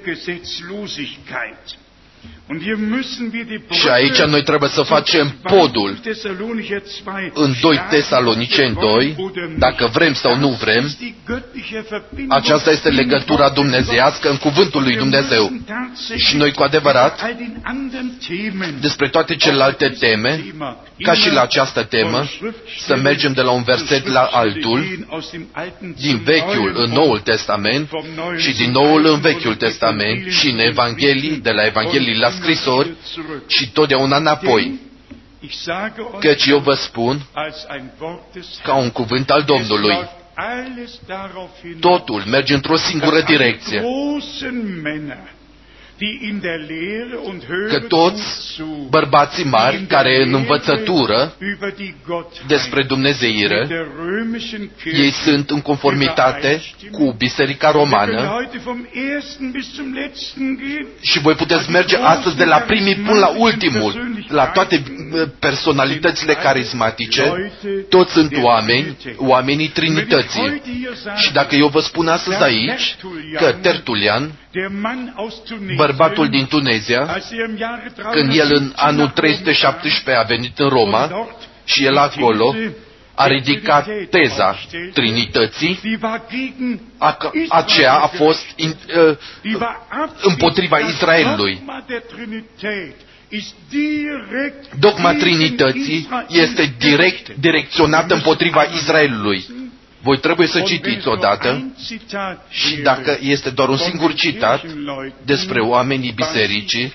Și aici noi trebuie să facem podul în doi Tesaloniceni doi, dacă vrem sau nu vrem, aceasta este legătura dumnezeiască în cuvântul lui Dumnezeu. Și noi cu adevărat, despre toate celelalte teme, ca și la această temă, să mergem de la un verset la altul, din Vechiul în Noul Testament și din Noul în Vechiul Testament și în Evanghelii, de la Evanghelii la scrisori și totdeauna înapoi. Căci eu vă spun, ca un cuvânt al Domnului, totul merge într-o singură direcție. Că toți bărbații mari care în învățătură despre dumnezeire, ei sunt în conformitate cu Biserica Romană și voi puteți merge astăzi de la primii până la ultimul, la toate personalitățile carismatice, toți sunt oameni, oamenii Trinității. Și dacă eu vă spun astăzi aici că Tertulian, bărbatul din Tunezia, când el în anul trei sute șaptesprezece a venit în Roma și el acolo a ridicat teza Trinității, aceea a fost in, uh, împotriva Israelului. Dogma Trinității este direct direcționată împotriva Israelului. Voi trebuie să citiți odată și dacă este doar un singur citat despre oamenii bisericii,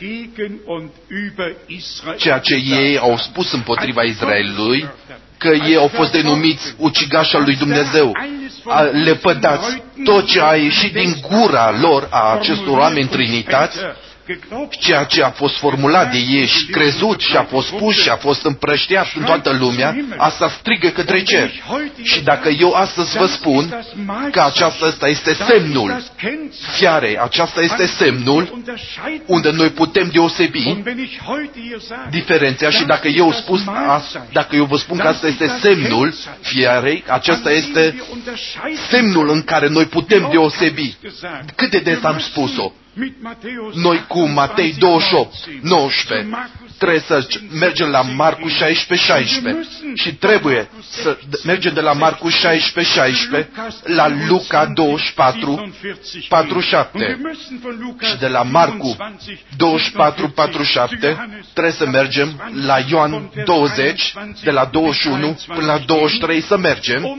ceea ce ei au spus împotriva Israelului, că ei au fost denumiți ucigași al lui Dumnezeu, lepădați tot ce a ieșit din gura lor a acestor oameni trinitați, ceea ce a fost formulat de ei și crezut și a fost pus și a fost împrăștiat în toată lumea, asta strigă către cer. Și dacă eu astăzi vă spun că aceasta este semnul fiarei, aceasta este semnul unde noi putem deosebi diferența, și dacă eu, spus, dacă eu vă spun că asta este semnul fiarei, acesta este semnul în care noi putem deosebi. Cât de des am spus-o? Noi cu Matei douăzeci și opt, nouăsprezece, trebuie să mergem la Marcu șaisprezece, șaisprezece și trebuie să mergem de la Marcu șaisprezece, șaisprezece la Luca douăzeci și patru, patruzeci și șapte și de la Marcu douăzeci și patru, patruzeci și șapte trebuie să mergem la Ioan douăzeci, de la douăzeci și unu până la douăzeci și trei să mergem,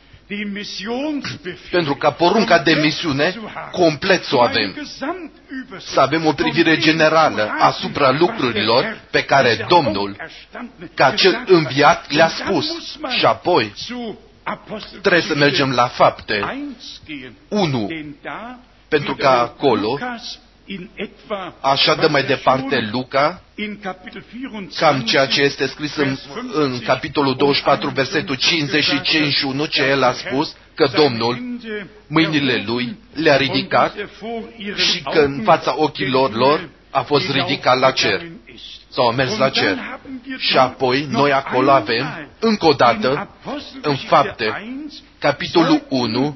pentru ca porunca de misiune complet să o avem. Să avem o privire generală asupra lucrurilor pe care Domnul, ca cel înviat, le-a spus. Și apoi trebuie să mergem la Fapte unu, pentru că acolo, așa dă mai departe Luca, cam ceea ce este scris în, în capitolul douăzeci și patru, versetul cincizeci și cincizeci și unu, ce el a spus, că Domnul mâinile lui le-a ridicat și că în fața ochilor lor a fost ridicat la cer. Sau a mers la cer. Și apoi noi acolo avem, încă o dată, în Fapte, capitolul unu,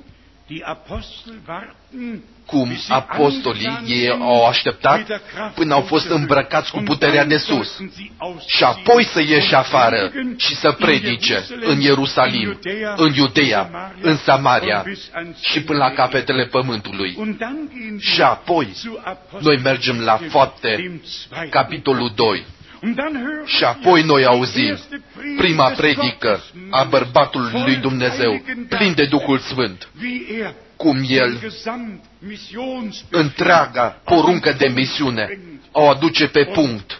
cum apostolii, ei au așteptat până au fost îmbrăcați cu puterea de sus și apoi să ieși afară și să predice în Ierusalim, în Iudeea, în Samaria și până la capetele pământului. Și apoi noi mergem la Fapte, capitolul doi. Și apoi noi auzim prima predică a bărbatului lui Dumnezeu, plin de Duhul Sfânt, cum el întreaga poruncă de misiune o aduce pe punct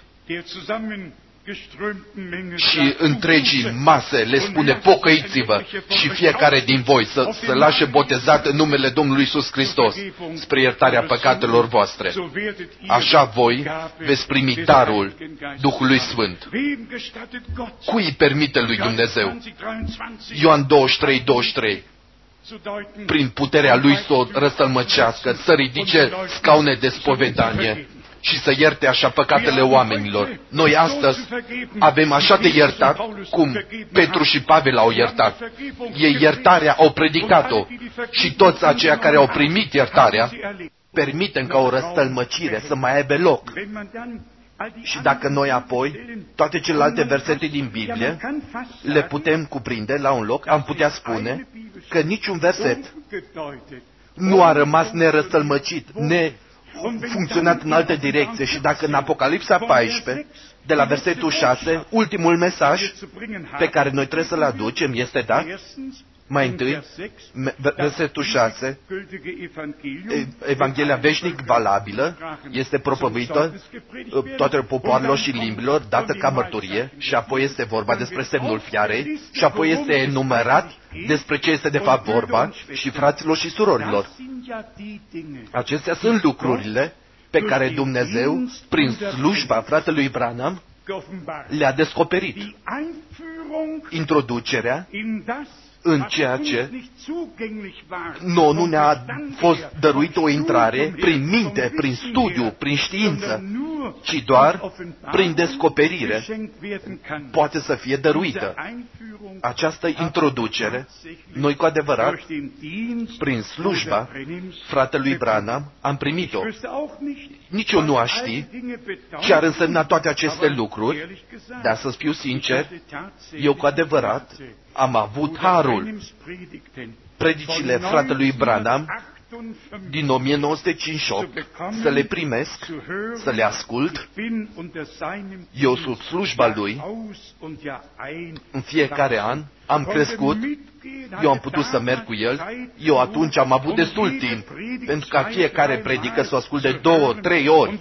și întregii mase le spune: pocăiți-vă și fiecare din voi să se lașe botezat în numele Domnului Iisus Hristos spre iertarea păcatelor voastre. Așa voi veți primi darul Duhului Sfânt. Cui îi permite lui Dumnezeu? Ioan douăzeci și trei, douăzeci și trei. Prin puterea lui să o răstălmăcească, să ridice scaune de spovedanie și să ierte așa păcatele oamenilor. Noi astăzi avem așa de iertat cum Petru și Pavel au iertat. Ei iertarea au predicat-o și toți aceia care au primit iertarea permitem ca o răstălmăcire să mai aibă loc. Și dacă noi apoi, toate celelalte versete din Biblie, le putem cuprinde la un loc, am putea spune că niciun verset nu a rămas nerăstălmăcit, nefuncționat în altă direcție. Și dacă în Apocalipsa paisprezece, de la versetul șase, ultimul mesaj pe care noi trebuie să-l aducem este dat, mai întâi, versetul șase, Evanghelia veșnic valabilă este propovăduită toate popoarelor și limbilor, dată ca mărturie, și apoi este vorba despre semnul fiarei, și apoi este enumerat despre ce este de fapt vorba, și fraților și surorilor. Acestea sunt lucrurile pe care Dumnezeu, prin slujba fratelui Branham, le-a descoperit. Introducerea în ceea ce nouă nu ne-a fost dăruită o intrare prin minte, prin studiu, prin știință, ci doar prin descoperire poate să fie dăruită. Această introducere, noi cu adevărat, prin slujba fratelui Branham, am primit-o. Nici eu nu aș ști ce ar însemna toate aceste lucruri, dar să fiu sincer, eu cu adevărat am avut harul. Predicile fratelui Branham din o mie nouă sute cincizeci și opt să le primesc, să le ascult. Eu sub slujba lui, în fiecare an, am crescut, eu am putut să merg cu el, eu atunci am avut destul timp, pentru ca fiecare predică să o ascult de două, trei ori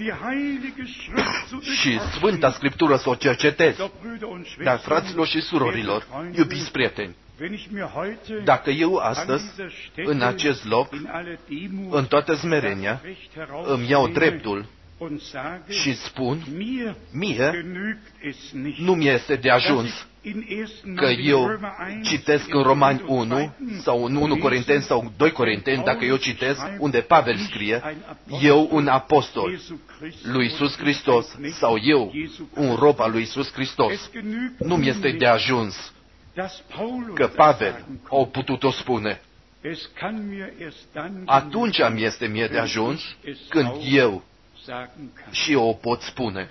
și Sfânta Scriptură să o cercetez. Dar, fraților și surorilor, iubiți prieteni, dacă eu astăzi, în acest loc, în toată smerenia, îmi iau dreptul și spun, mie nu mi este de ajuns că eu citesc în Romani unu sau în unu Corinteni sau doi Corinteni, dacă eu citesc unde Pavel scrie, eu un apostol lui Iisus Hristos sau eu un rob al lui Iisus Hristos, nu mi este de ajuns că Pavel a putut-o spune. Atunci mi este mie de ajuns când eu și eu o pot spune.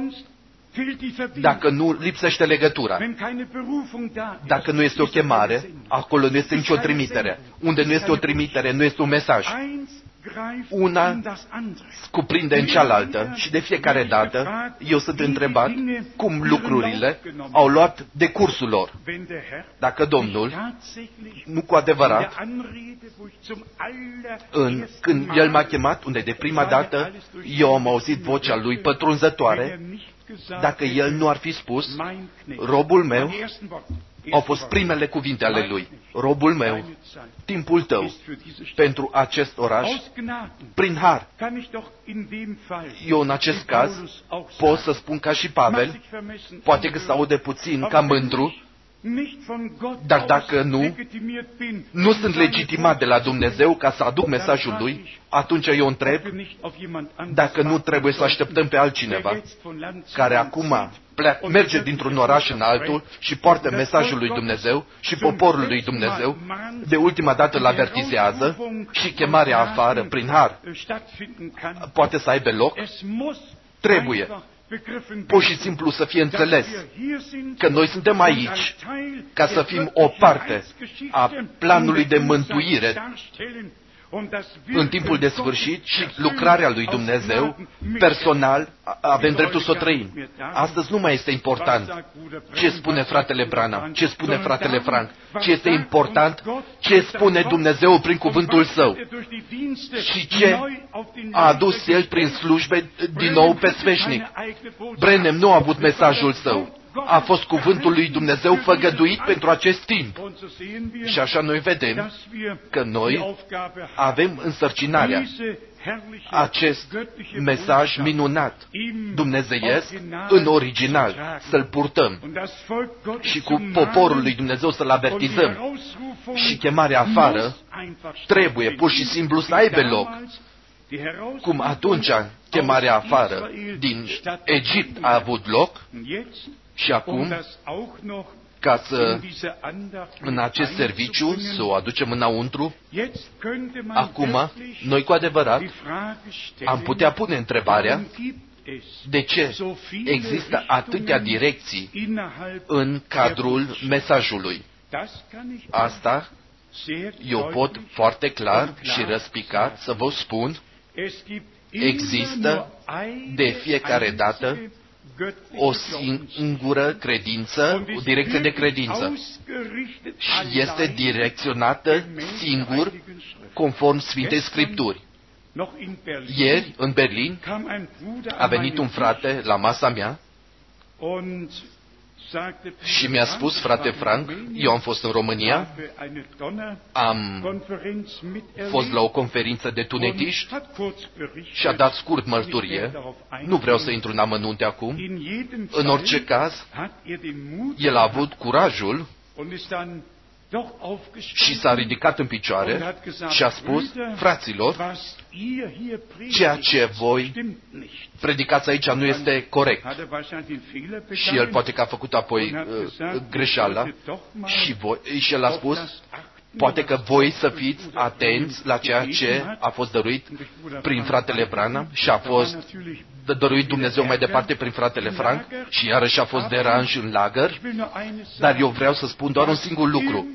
Dacă nu, lipsește legătura. Dacă nu este o chemare, acolo nu este nicio trimitere. Unde nu este o trimitere, nu este un mesaj. Una cuprinde în cealaltă și de fiecare dată eu sunt întrebat cum lucrurile au luat decursul lor. Dacă Domnul, nu cu adevărat, în, când El m-a chemat, unde de prima dată eu am auzit vocea Lui pătrunzătoare, dacă El nu ar fi spus, robul meu, au fost primele cuvinte ale Lui, robul meu, timpul tău pentru acest oraș, prin har. Eu în acest caz pot să spun ca și Pavel, poate că se aude puțin ca mândru, dar dacă nu, nu sunt legitimat de la Dumnezeu ca să aduc mesajul Lui, atunci eu întreb dacă nu trebuie să așteptăm pe altcineva care acum pleacă, merge dintr-un oraș în altul și poartă mesajul lui Dumnezeu și poporul lui Dumnezeu, de ultima dată îl avertizează și chemarea afară prin har poate să aibă loc. Trebuie pur și simplu să fie înțeles că noi suntem aici ca să fim o parte a planului de mântuire în timpul de sfârșit și lucrarea lui Dumnezeu, personal, avem dreptul să o trăim. Astăzi nu mai este important ce spune fratele Branham, ce spune fratele Frank, ce este important, ce spune Dumnezeu prin cuvântul Său și ce a adus El prin slujbe din nou pe sfeșnic. Branham nu a avut mesajul său. A fost cuvântul lui Dumnezeu făgăduit pentru acest timp. Și așa noi vedem că noi avem însărcinarea, acest mesaj minunat, dumnezeiesc, în original, să-l purtăm și cu poporul lui Dumnezeu să-l avertizăm. Și chemarea afară trebuie pur și simplu să aibă loc. Cum atunci chemarea afară din Egipt a avut loc, și acum, ca să, în acest serviciu, să o aducem înăuntru, acum, noi cu adevărat am putea pune întrebarea de ce există atâtea direcții în cadrul mesajului. Asta eu pot foarte clar și răspicat să vă spun, există de fiecare dată o singură credință, o direcție de credință și este direcționată singur conform Sfintei Scripturi. Ieri, în Berlin, a venit un frate la masa mea și mi-a spus, frate Frank, eu am fost în România, am fost la o conferință de tunetiști și a dat scurt mărturie, nu vreau să intru în amănunte acum, în orice caz, el a avut curajul și s-a ridicat în picioare și a spus: fraților, ceea ce voi predicați aici nu este corect. Și el poate că a făcut apoi uh, greșeala și, voi, și el a spus: poate că voi să fiți atenți la ceea ce a fost dăruit prin fratele Branham și a fost dăruit Dumnezeu mai departe prin fratele Frank și iarăși a fost deranj în lagăr. Dar eu vreau să spun doar un singur lucru.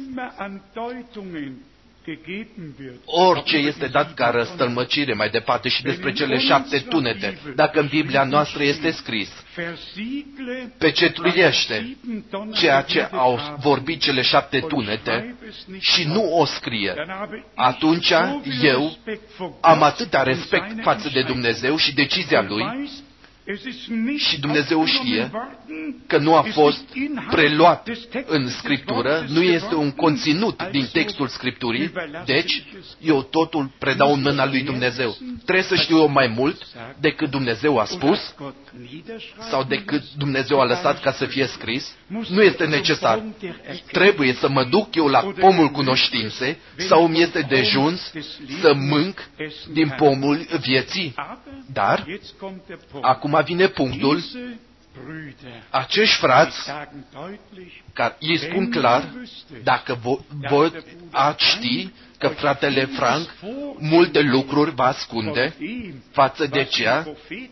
Orice este dat ca răstălmăcire mai departe și despre cele șapte tunete, dacă în Biblia noastră este scris, pecetluiește ceea ce au vorbit cele șapte tunete și nu o scrie, atunci eu am atâta respect față de Dumnezeu și decizia Lui. Și Dumnezeu știe că nu a fost preluat în Scriptură, nu este un conținut din textul Scripturii, deci eu totul predau în mâna lui Dumnezeu. Trebuie să știu eu mai mult decât Dumnezeu a spus sau decât Dumnezeu a lăsat ca să fie scris. Nu este necesar. Trebuie să mă duc eu la pomul cunoștinței sau îmi este de ajuns să mânc din pomul vieții. Dar acum vine punctul. Acești frați, care ei spun clar, dacă voi ați ști că fratele Frank multe lucruri va ascunde față de ceea,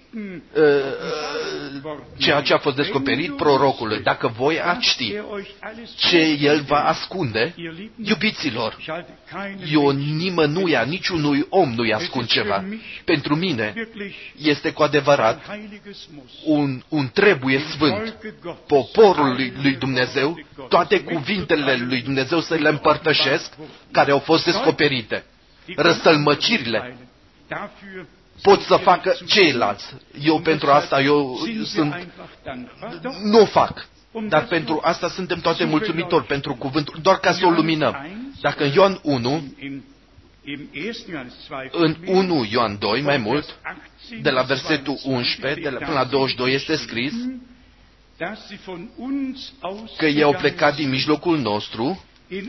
ceea ce a fost descoperit prorocului. Dacă voi ați ști ce el va ascunde, iubiților, eu nimănuia, niciunui om nu-i ascund ceva. Pentru mine este cu adevărat un, un trebuie sfânt. Poporul lui, lui Dumnezeu, toate cuvintele lui Dumnezeu să le împărtășesc, care au fost descoperite. Răstălmăcirile pot să facă ceilalți. Eu pentru asta, eu sunt, nu o fac. Dar pentru asta suntem toate mulțumitori, pentru cuvântul, doar ca să o luminăm. Dacă în Ioan unu, în unu Ioan doi, mai mult, de la versetul unsprezece de la, până la douăzeci și doi este scris că ei au plecat din mijlocul nostru.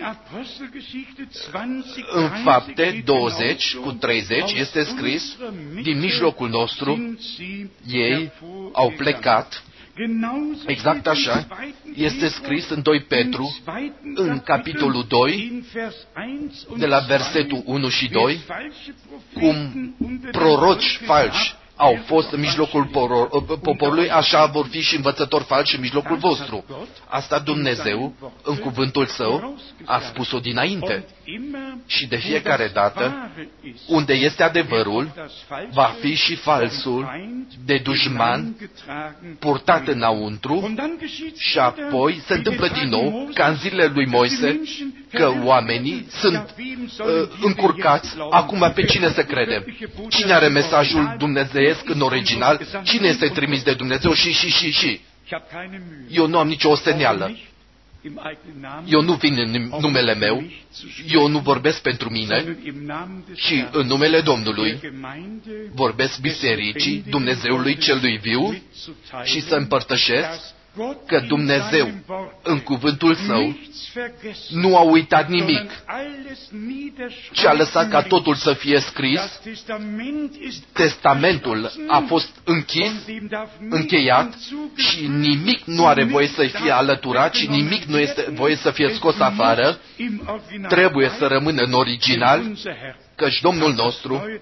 În Fapte douăzeci cu treizeci este scris: din mijlocul nostru ei au plecat. Exact așa este scris în doi Petru, în capitolul doi, de la versetul unu și doi, cum proroci falși au fost în mijlocul poporului, așa vor fi și învățători falși în mijlocul vostru. Asta Dumnezeu, în cuvântul Său, a spus-o dinainte. Și de fiecare dată, unde este adevărul, va fi și falsul de dușman purtat înăuntru și apoi se întâmplă din nou, ca în zilele lui Moise, că oamenii sunt uh, încurcați. Acum pe cine să credem? Cine are mesajul dumnezeiesc în original? Cine este trimis de Dumnezeu? Și, și, și, și. Eu nu am nicio osteneală. Eu nu vin în numele meu, eu nu vorbesc pentru mine, ci în numele Domnului vorbesc bisericii Dumnezeului celui viu și să împărtășesc că Dumnezeu, în cuvântul Său, nu a uitat nimic, ci a lăsat ca totul să fie scris. Testamentul a fost închis, încheiat și nimic nu are voie să fie alăturat și nimic nu este voie să fie scos afară. Trebuie să rămână în original, căci Domnul nostru,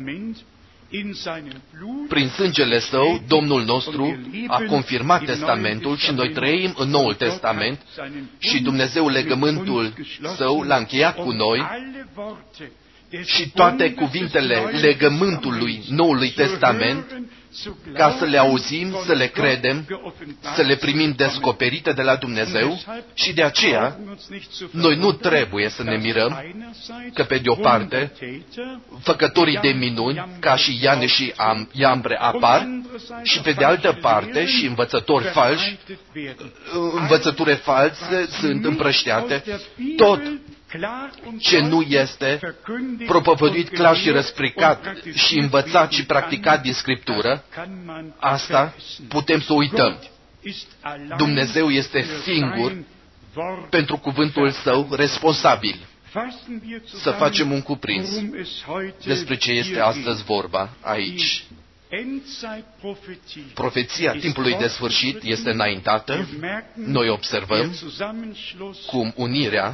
prin sângele Său, Domnul nostru a confirmat testamentul și noi trăim în Noul Testament și Dumnezeu legământul Său l-a încheiat cu noi și toate cuvintele legământului Noului Testament, ca să le auzim, să le credem, să le primim descoperite de la Dumnezeu și de aceea noi nu trebuie să ne mirăm că pe de o parte făcătorii de minuni ca și Iane și Iambre apar și pe de altă parte și învățători falși, învățături false sunt împrășteate. Tot ce nu este propovăduit clar și răspricat și învățat și practicat din Scriptură, asta putem să uităm. Dumnezeu este singur pentru cuvântul Său responsabili. Să facem un cuprins despre ce este astăzi vorba aici. Profeția timpului de sfârșit este înaintată. Noi observăm cum unirea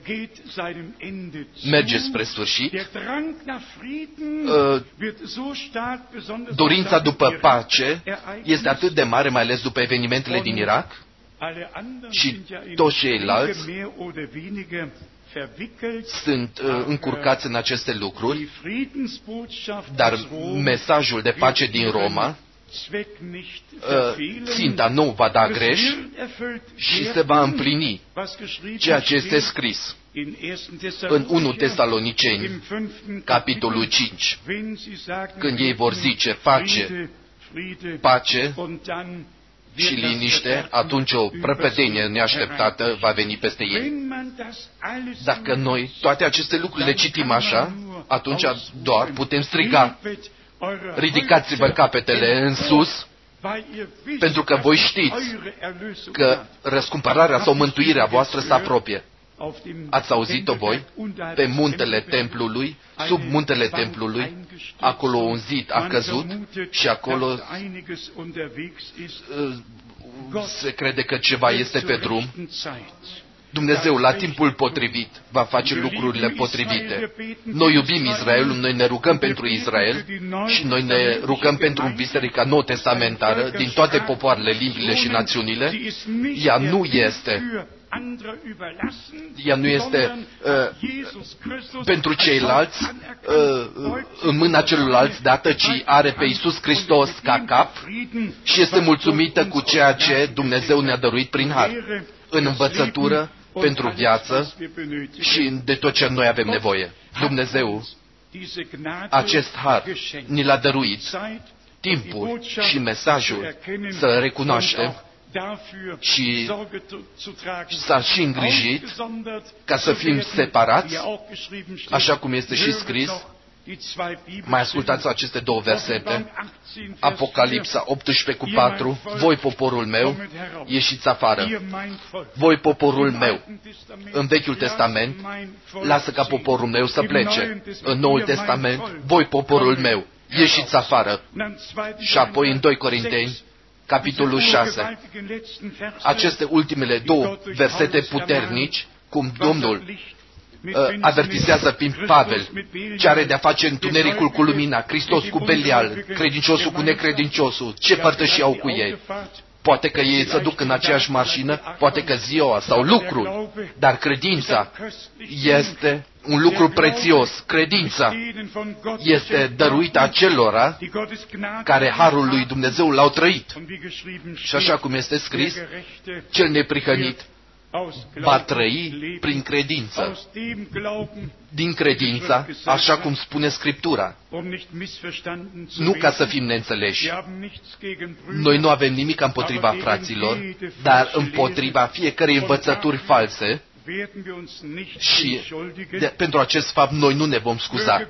merge spre sfârșit. Dorința după pace este atât de mare, mai ales după evenimentele din Irak, și toți ceilalți sunt uh, încurcați în aceste lucruri, dar mesajul de pace din Roma, uh, ținta nu va da greș și se va împlini ceea ce este scris în întâi Tesaloniceni, capitolul cinci, când ei vor zice pace, pace și liniște, atunci o prăpădenie neașteptată va veni peste ei. Dacă noi toate aceste lucruri le citim așa, atunci doar putem striga: ridicați-vă capetele în sus, pentru că voi știți că răscumpărarea sau mântuirea voastră se apropie. Ați auzit-o voi? Pe muntele templului, sub muntele templului, acolo un zid a căzut și acolo se crede că ceva este pe drum. Dumnezeu, la timpul potrivit, va face lucrurile potrivite. Noi iubim Israelul, noi ne rugăm pentru Israel și noi ne rugăm pentru biserica nou testamentară din toate popoarele, limbile și națiunile. Ea nu este Ea nu este uh, pentru ceilalți uh, în mâna celorlalți dată, ci are pe Iisus Hristos ca cap și este mulțumită cu ceea ce Dumnezeu ne-a dăruit prin har, în învățătură, pentru viață și de tot ce noi avem nevoie. Dumnezeu, acest har, ni l-a dăruit, timpul și mesajul să recunoaștem și s-a și îngrijit ca să fim separați, așa cum este și scris. Mai ascultați aceste două versete. Apocalipsa optsprezece cu patru. Voi, poporul meu, ieșiți afară. Voi, poporul meu. În Vechiul Testament, lasă ca poporul meu să plece. În Noul Testament, voi, poporul meu, ieșiți afară. Și apoi în doi Corinteni, capitolul șase. Aceste ultimele două versete puternici, cum Domnul uh, avertizează prin Pavel ce are de-a face întunericul cu lumina, Hristos cu Belial, credinciosul cu necredinciosul, ce părtășii au cu ei. Poate că ei se duc în aceeași mașină, poate că ziua sau lucrul, dar credința este un lucru prețios. Credința este dăruită acelora care harul lui Dumnezeu l-au trăit. Și așa cum este scris, cel neprihănit va trăi prin credință. Din credința, așa cum spune Scriptura. Nu ca să fim neînțeleși. Noi nu avem nimic împotriva fraților, dar împotriva fiecărei învățături false și de, pentru acest fapt noi nu ne vom scuza.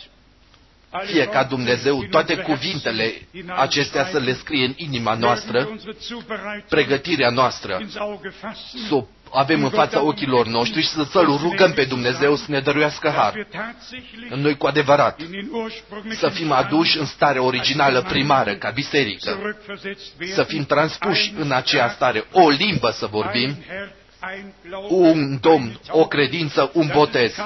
Fie ca Dumnezeu toate cuvintele acestea să le scrie în inima noastră, pregătirea noastră, să o avem în fața ochilor noștri și să-L rugăm pe Dumnezeu să ne dăruiască har. Noi cu adevărat să fim aduși în stare originală primară, ca biserică, să fim transpuși în aceea stare, o limbă să vorbim, un Domn, o credință, un botez,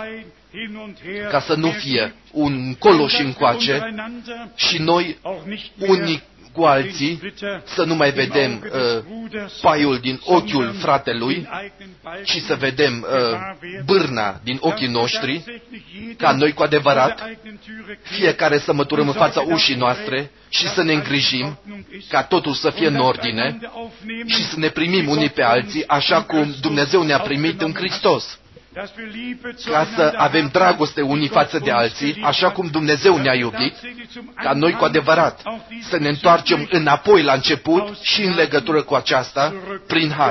ca să nu fie un colo și încoace și noi unii cu alții să nu mai vedem uh, paiul din ochiul fratelui, ci să vedem uh, bârna din ochii noștri, ca noi cu adevărat fiecare să măturăm în fața ușii noastre și să ne îngrijim ca totul să fie în ordine și să ne primim unii pe alții așa cum Dumnezeu ne-a primit în Hristos. Ca să avem dragoste unii față de alții, așa cum Dumnezeu ne-a iubit, ca noi cu adevărat să ne întoarcem înapoi la început și în legătură cu aceasta, prin har.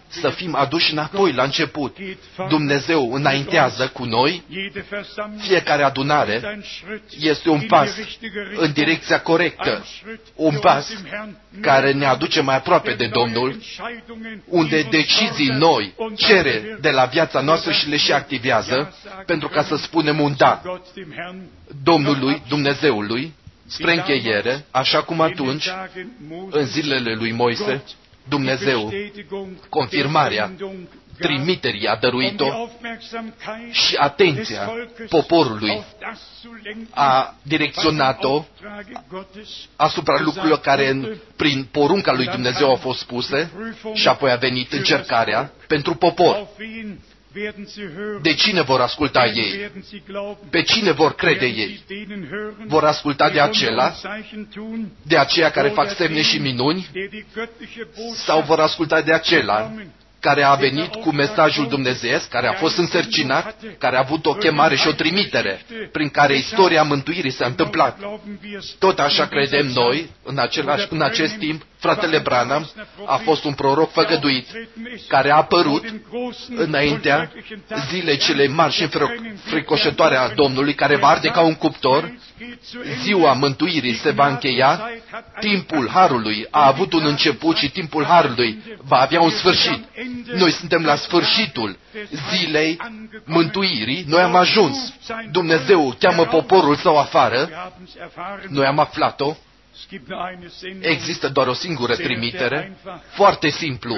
să fim aduși înapoi la început. Dumnezeu înaintează cu noi, fiecare adunare este un pas în direcția corectă, un pas care ne aduce mai aproape de Domnul, unde decizii noi cere de la viața noastră și le și activează, pentru ca să spunem un da Domnului, Dumnezeului, spre încheiere, așa cum atunci, în zilele lui Moise, Dumnezeu, confirmarea trimiterii a dăruit-o și atenția poporului a direcționat-o asupra lucrurilor care prin porunca lui Dumnezeu au fost spuse și apoi a venit încercarea pentru popor. De cine vor asculta ei? Pe cine vor crede ei? Vor asculta de acela, de aceia care fac semne și minuni? Sau vor asculta de acela care a venit cu mesajul dumnezeiesc, care a fost însărcinat, care a avut o chemare și o trimitere, prin care istoria mântuirii s-a întâmplat? Tot așa credem noi, în, același, în acest timp, fratele Branham a fost un proroc făgăduit, care a apărut înaintea zilei cele mari și fricoșătoare a Domnului, care va arde ca un cuptor. Ziua mântuirii se va încheia, timpul Harului a avut un început și timpul Harului va avea un sfârșit. Noi suntem la sfârșitul zilei mântuirii, noi am ajuns. Dumnezeu cheamă poporul său afară, noi am aflat-o. Există doar o singură trimitere, foarte simplu.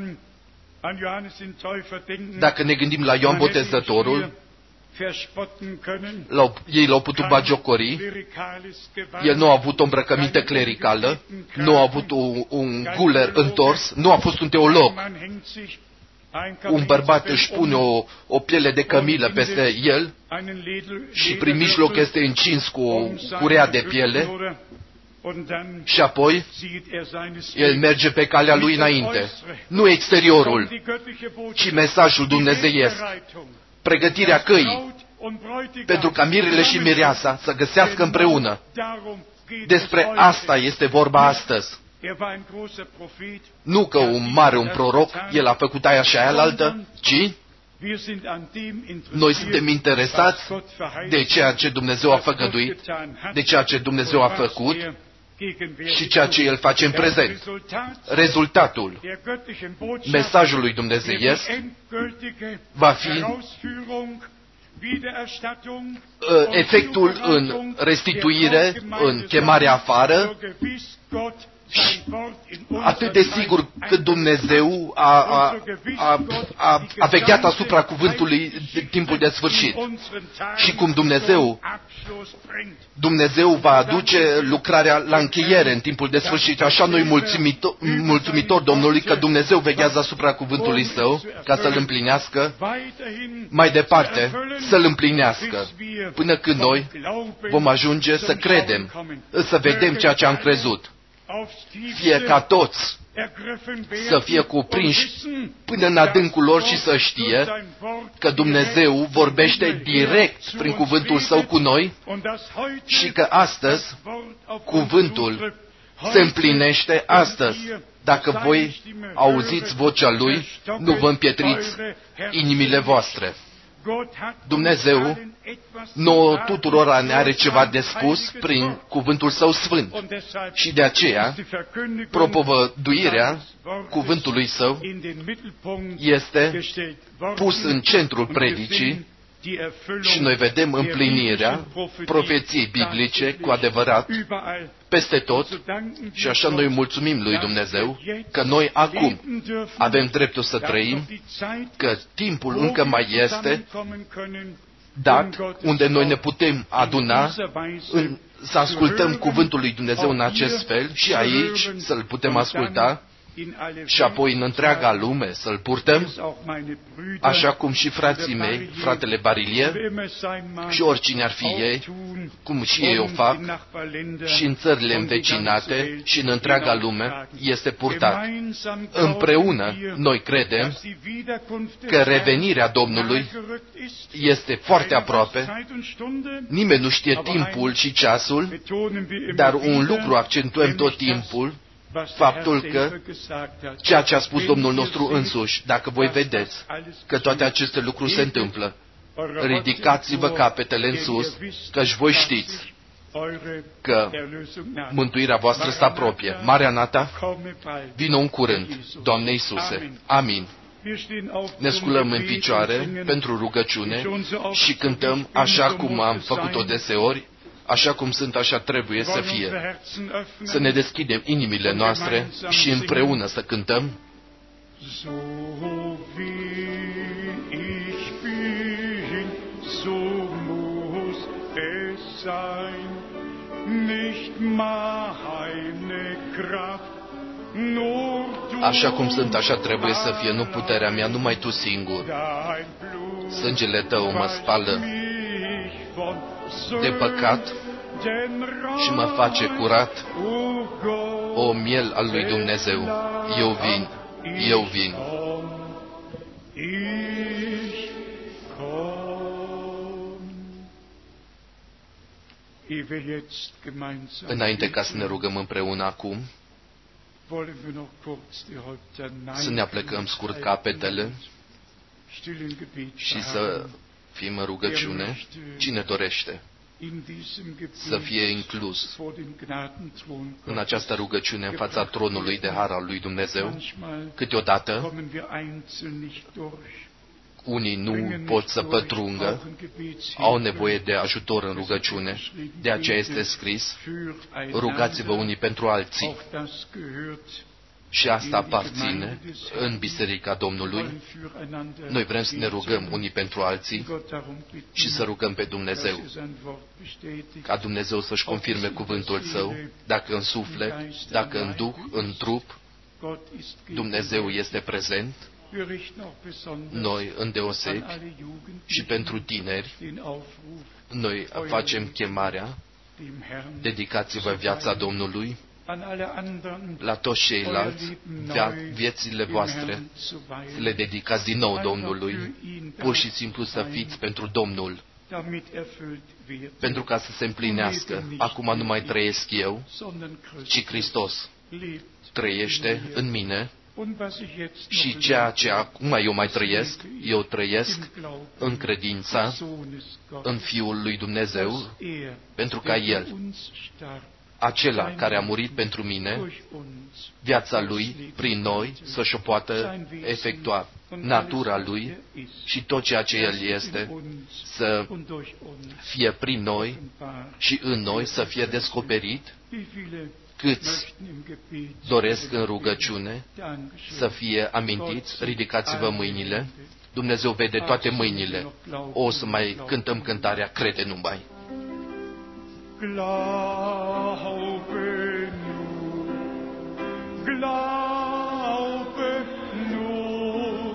Dacă ne gândim la Ioan Botezătorul, L-au, ei l-au putut bagiocori, el nu a avut o îmbrăcăminte clericală, nu a avut un, un guler întors, nu a fost un teolog. Un bărbat își pune o, o piele de cămilă peste el și prin mijloc este încins cu o curea de piele și apoi el merge pe calea lui înainte. Nu exteriorul, ci mesajul dumnezeiesc. Pregătirea căii pentru ca mirele și mireasa să găsească împreună. Despre asta este vorba astăzi. Nu că un mare, un proroc, el a făcut aia și aia altă, ci noi suntem interesați de ceea ce Dumnezeu a făgăduit, de ceea ce Dumnezeu a făcut și ceea ce El face în prezent. Rezultatul mesajului dumnezeiesc va fi efectul în restituire, în chemare afară, și atât de sigur că Dumnezeu a, a, a, a, a vegheat asupra cuvântului de timpul de sfârșit. Și cum Dumnezeu, Dumnezeu va aduce lucrarea la încheiere în timpul de sfârșit. Așa noi mulțumitor, mulțumitor Domnului că Dumnezeu veghează asupra cuvântului Său ca să-L împlinească mai departe, să-L împlinească, până când noi vom ajunge să credem, să vedem ceea ce am crezut. Fie ca toți să fie cuprinși până în adâncul lor și să știe că Dumnezeu vorbește direct prin cuvântul Său cu noi și că astăzi cuvântul se împlinește astăzi. Dacă voi auziți vocea Lui, nu vă împietriți inimile voastre. Dumnezeu nouă tuturora ne are ceva de spus prin cuvântul Său sfânt și de aceea propovăduirea cuvântului Său este pus în centrul predicii și noi vedem împlinirea profeției biblice cu adevărat peste tot și așa noi mulțumim lui Dumnezeu că noi acum avem dreptul să trăim, că timpul încă mai este dat unde noi ne putem aduna în, să ascultăm cuvântul lui Dumnezeu în acest fel și aici să-l putem asculta și apoi în întreaga lume să-l purtăm, așa cum și frații mei, fratele Barilie și oricine ar fi ei, cum și ei o fac, și în țările învecinate și în întreaga lume este purtat. Împreună noi credem că revenirea Domnului este foarte aproape. Nimeni nu știe timpul și ceasul, dar un lucru accentuăm tot timpul, faptul că ceea ce a spus Domnul nostru însuși, dacă voi vedeți că toate aceste lucruri se întâmplă, ridicați-vă capetele în sus, căci voi știți că mântuirea voastră se apropie. Maranata, vină în curând, Doamne Iisuse. Amin. Ne sculăm în picioare pentru rugăciune și cântăm așa cum am făcut-o deseori, așa cum sunt, așa trebuie să fie. Să ne deschidem inimile noastre și împreună să cântăm. So wie ich bin, so muss es sein, nicht meine Kraft, nur du. Așa cum sunt, așa trebuie să fie, nu puterea mea, numai tu singur. Sângele tău mă spală de păcat și mă face curat. O miel al lui Dumnezeu, eu vin, eu vin. Înainte ca să ne rugăm împreună acum, să ne aplecăm scurt capetele și să fim în rugăciune. Cine dorește să fie inclus în această rugăciune în fața tronului de har al lui Dumnezeu? Câteodată unii nu pot să pătrungă, au nevoie de ajutor în rugăciune. De aceea este scris, rugați-vă unii pentru alții. Și asta aparține în Biserica Domnului. Noi vrem să ne rugăm unii pentru alții și să rugăm pe Dumnezeu, ca Dumnezeu să-și confirme cuvântul Său, dacă în suflet, dacă în duh, în trup, Dumnezeu este prezent. Noi, îndeosebi, și pentru tineri, noi facem chemarea, dedicați-vă viața Domnului. La toți ceilalți, viețile voastre le dedicați din nou Domnului, pur și simplu să fiți pentru Domnul, pentru ca să se împlinească. Acum nu mai trăiesc eu, ci Hristos trăiește în mine. Și ceea ce acum eu mai trăiesc, eu trăiesc în credința în Fiul lui Dumnezeu, pentru ca El, acela care a murit pentru mine, viața Lui, prin noi, să-și o poată efectua. Natura Lui și tot ceea ce El este, să fie prin noi și în noi, să fie descoperit. Câți doresc în rugăciune să fie amintiți, ridicați-vă mâinile. Dumnezeu vede toate mâinile. O să mai cântăm cântarea Crede numai. Glaube nur, glaube nur,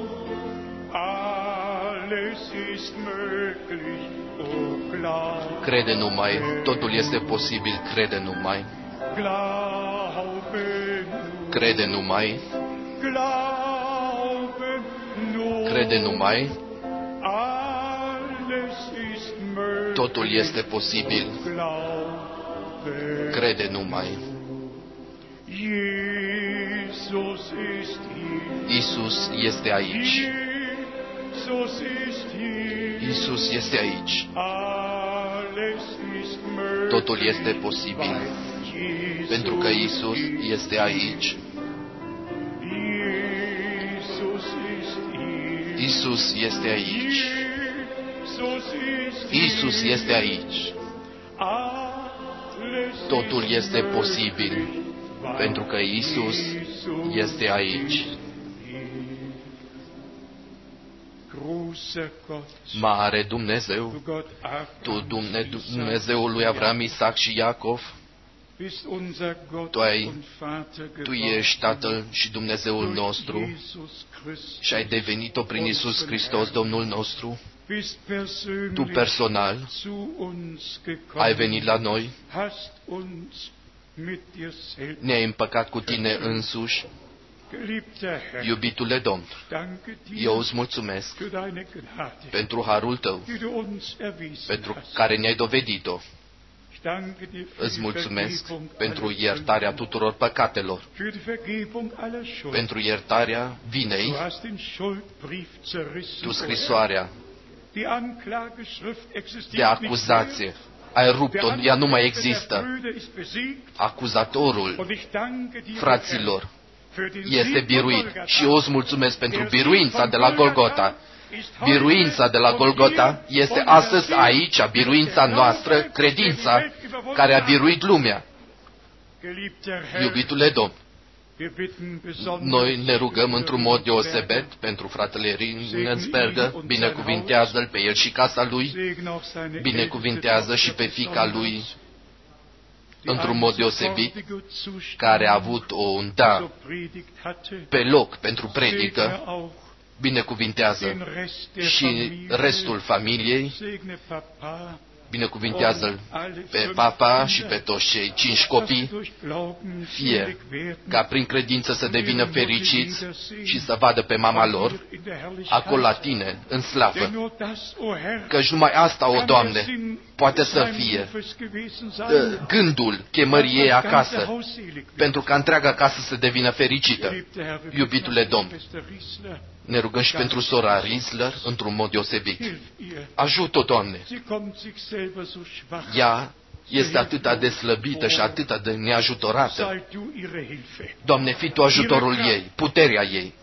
alles ist möglich, o glaube. Crede numai, totul este posibil, crede numai. Crede numai. Crede numai. Totul este posibil. Crede numai. Iisus este aici. Iisus este aici. Totul este posibil. Pentru că Iisus este aici. Iisus este aici. Iisus este aici. Totul este posibil. Pentru că Iisus este aici. Mare Dumnezeu, Tu, Dumnezeul lui Avram, Isaac și Iacov, Tu, ai, tu ești Tatăl și Dumnezeul nostru și ai devenit-o prin Iisus Hristos, Domnul nostru. Tu personal ai venit la noi, ne-ai împăcat cu Tine însuși. Iubitule Domn, eu îți mulțumesc pentru harul Tău, pentru care ne-ai dovedit-o. Îți mulțumesc pentru iertarea tuturor păcatelor, pentru iertarea vinei. Tu scrisoarea de acuzație ai rupt-o, ea nu mai există. Acuzatorul fraților este biruit și eu îți mulțumesc pentru biruința de la Golgota. Biruința de la Golgota este astăzi aici, biruința noastră, credința care a biruit lumea. Iubitule Domn, noi ne rugăm într-un mod deosebit pentru fratele Ringensberger, binecuvintează-l pe el și casa lui, binecuvintează și pe fiica lui într-un mod deosebit, care a avut un da pe loc pentru predică, binecuvintează și restul familiei, binecuvintează-l pe papa și pe toți cei cinci copii, fie ca prin credință să devină fericiți și să vadă pe mama lor acolo la tine, în slavă. Căci numai asta, o Doamne, poate să fie gândul chemării ei acasă, pentru ca întreaga casă să devină fericită. Iubitule Domn, ne rugăm și pentru sora Riesler într-un mod deosebit. Ajută-o, Doamne! Ea este atât de slăbită și atât de neajutorată. Doamne, fii Tu ajutorul ei, puterea ei,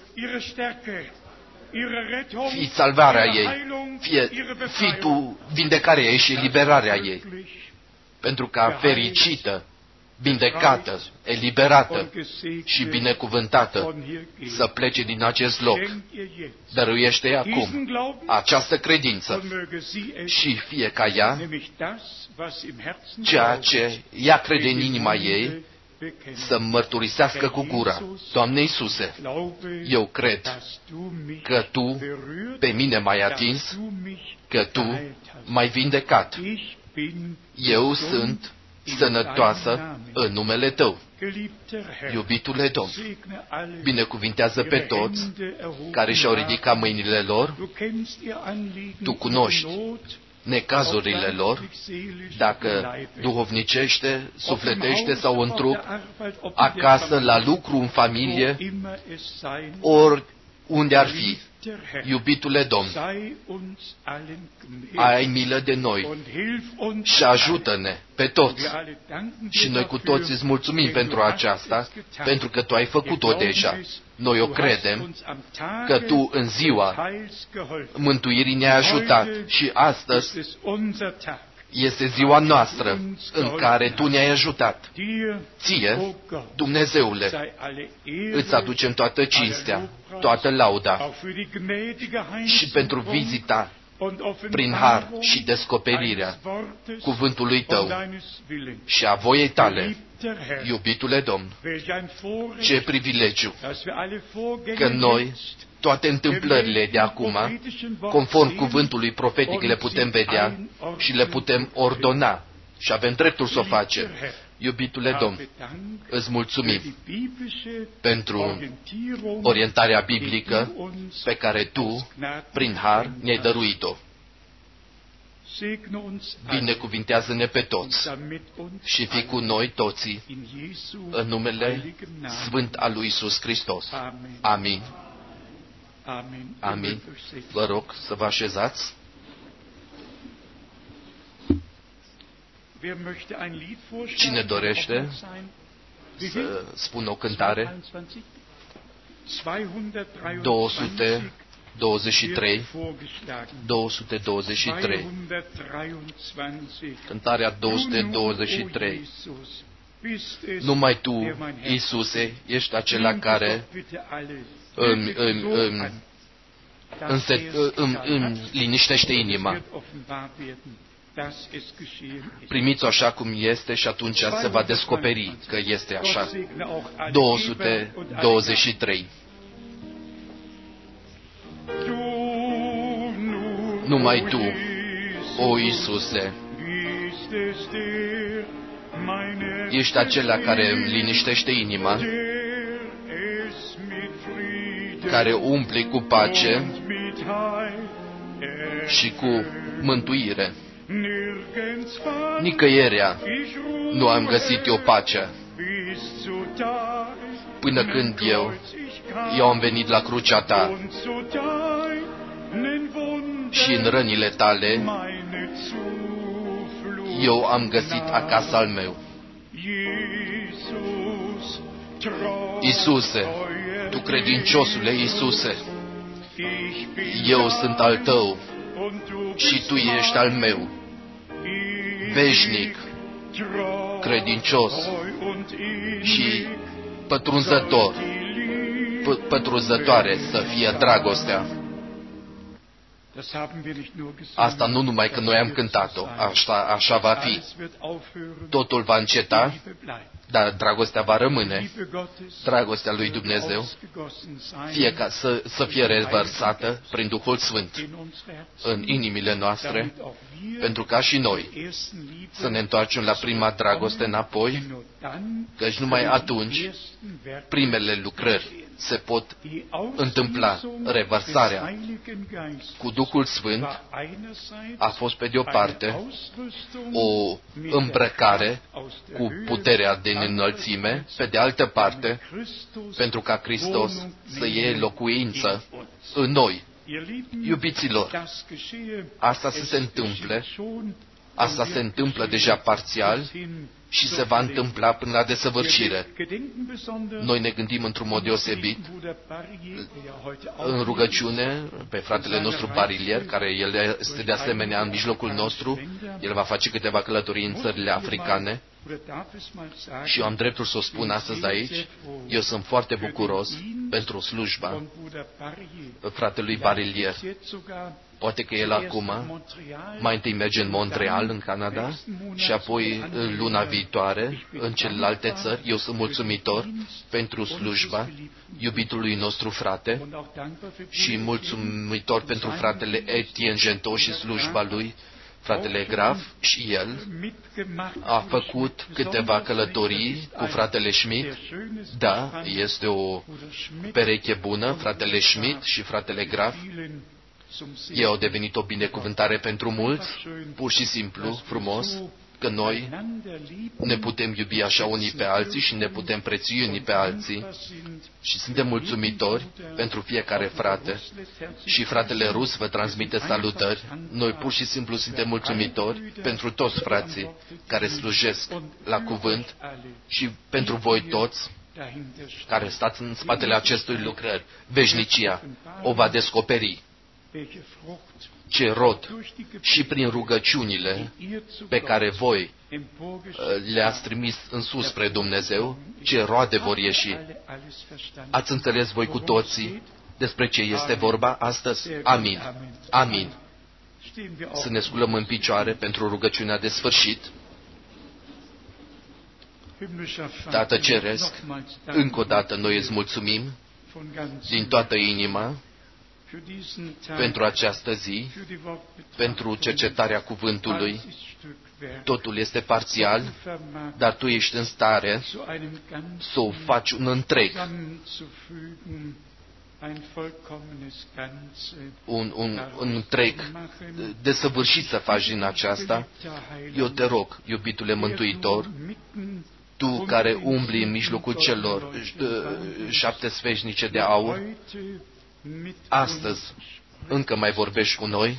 fii salvarea ei, fie, fii Tu vindecarea ei și eliberarea ei, pentru ca fericită, vindecată, eliberată și binecuvântată să plece din acest loc. Dăruiește acum această credință și fie ca ea, ceea ce ea crede în inima ei, să mărturisească cu gura. Doamne Iisuse, eu cred că Tu pe mine m-ai atins, că Tu m-ai vindecat. Eu sunt sănătoasă în numele Tău. Iubitule Domn, binecuvintează pe toți care și-au ridicat mâinile lor. Tu cunoști necazurile lor, dacă duhovnicește, sufletește sau în trup, acasă, la lucru, în familie, ori unde ar fi. Iubitule Domn, ai milă de noi și ajută-ne pe toți. Și noi cu toți îți mulțumim pentru aceasta, pentru că Tu ai făcut-o deja. Noi o credem că Tu în ziua mântuirii ne-ai ajutat și astăzi este ziua noastră în care Tu ne-ai ajutat. Ție, Dumnezeule, îți aducem toată cinstea, toată lauda și pentru vizita prin har și descoperirea cuvântului Tău și a voiei Tale. Iubitule Domn, ce privilegiu că noi toate întâmplările de acum, conform cuvântului profetic, le putem vedea și le putem ordona și avem dreptul să o facem. Iubitule Domn, îți mulțumim pentru orientarea biblică pe care Tu, prin har, ne-ai dăruit-o. Binecuvintează-ne pe toți și fii cu noi toții în numele Sfânt al lui Iisus Hristos. Amin. Amin. Vă rog să vă așezați. Cine dorește să spună o cântare? două sute douăzeci și trei. două sute douăzeci și trei. Cântarea două sute douăzeci și trei. Numai Tu, Iisuse, ești acela care îmi, îmi, îmi, îmi, îmi, îmi liniștește inima. Primiți-o așa cum este și atunci se va descoperi că este așa. două sute douăzeci și trei. Numai Tu, o Iisuse, ești acela care îmi liniștește inima, care umple cu pace și cu mântuire. Nicăierea nu am găsit eu pacea, până când eu, eu am venit la crucea ta și în rănile tale eu am găsit acasă al meu. Iisuse, Tu credinciosule Iisuse, eu sunt al Tău și Tu ești al meu, veșnic, credincios și pătrunzător, p- pătrunzătoare să fie dragostea. Asta nu numai că noi am cântat-o, așa, așa va fi. Totul va înceta, dar dragostea va rămâne. Dragostea lui Dumnezeu fie ca să, să fie revărsată prin Duhul Sfânt în inimile noastre, pentru ca și noi să ne întoarcem la prima dragoste înapoi, căci numai atunci primele lucrări se pot întâmpla. Revărsarea cu Duhul Sfânt a fost pe de o parte o îmbrăcare cu puterea din înălțime, pe de altă parte pentru ca Hristos să iei locuință în noi. Iubiților, asta să se întâmple, asta se întâmplă deja parțial și se va întâmpla până la desăvârșire. Noi ne gândim într-un mod deosebit în rugăciune pe fratele nostru Barilier, care el este de asemenea în mijlocul nostru. El va face câteva călătorii în țările africane și eu am dreptul să o spun astăzi aici. Eu sunt foarte bucuros pentru slujba fratelui Barilier. Poate că el acum mai întâi merge în Montreal, în Canada, și apoi în luna viitoare în celelalte țări. Eu sunt mulțumitor pentru slujba iubitului nostru frate și mulțumitor pentru fratele Etienne Gentot și slujba lui, fratele Graf, și el a făcut câteva călătorii cu fratele Schmidt. Da, este o pereche bună, fratele Schmidt și fratele Graf. Ei au devenit o binecuvântare pentru mulți, pur și simplu, frumos, că noi ne putem iubi așa unii pe alții și ne putem prețui unii pe alții și suntem mulțumitori pentru fiecare frate. Și fratele Rus vă transmite salutări. Noi pur și simplu suntem mulțumitori pentru toți frații care slujesc la cuvânt și pentru voi toți care stați în spatele acestui lucrări. Veșnicia o va descoperi. Ce rod și prin rugăciunile pe care voi le-ați trimis în sus spre Dumnezeu, ce roade vor ieși. Ați înțeles voi cu toții despre ce este vorba astăzi? Amin. Amin. Să ne sculăm în picioare pentru rugăciunea de sfârșit. Tată Ceresc, încă o dată noi îți mulțumim din toată inima pentru această zi, pentru cercetarea cuvântului. Totul este parțial, dar Tu ești în stare să o faci un întreg, un, un, un întreg desăvârșit să faci din aceasta. Eu te rog, iubitule Mântuitor, Tu care umbli în mijlocul celor șapte sfeșnice de aur, astăzi încă mai vorbești cu noi,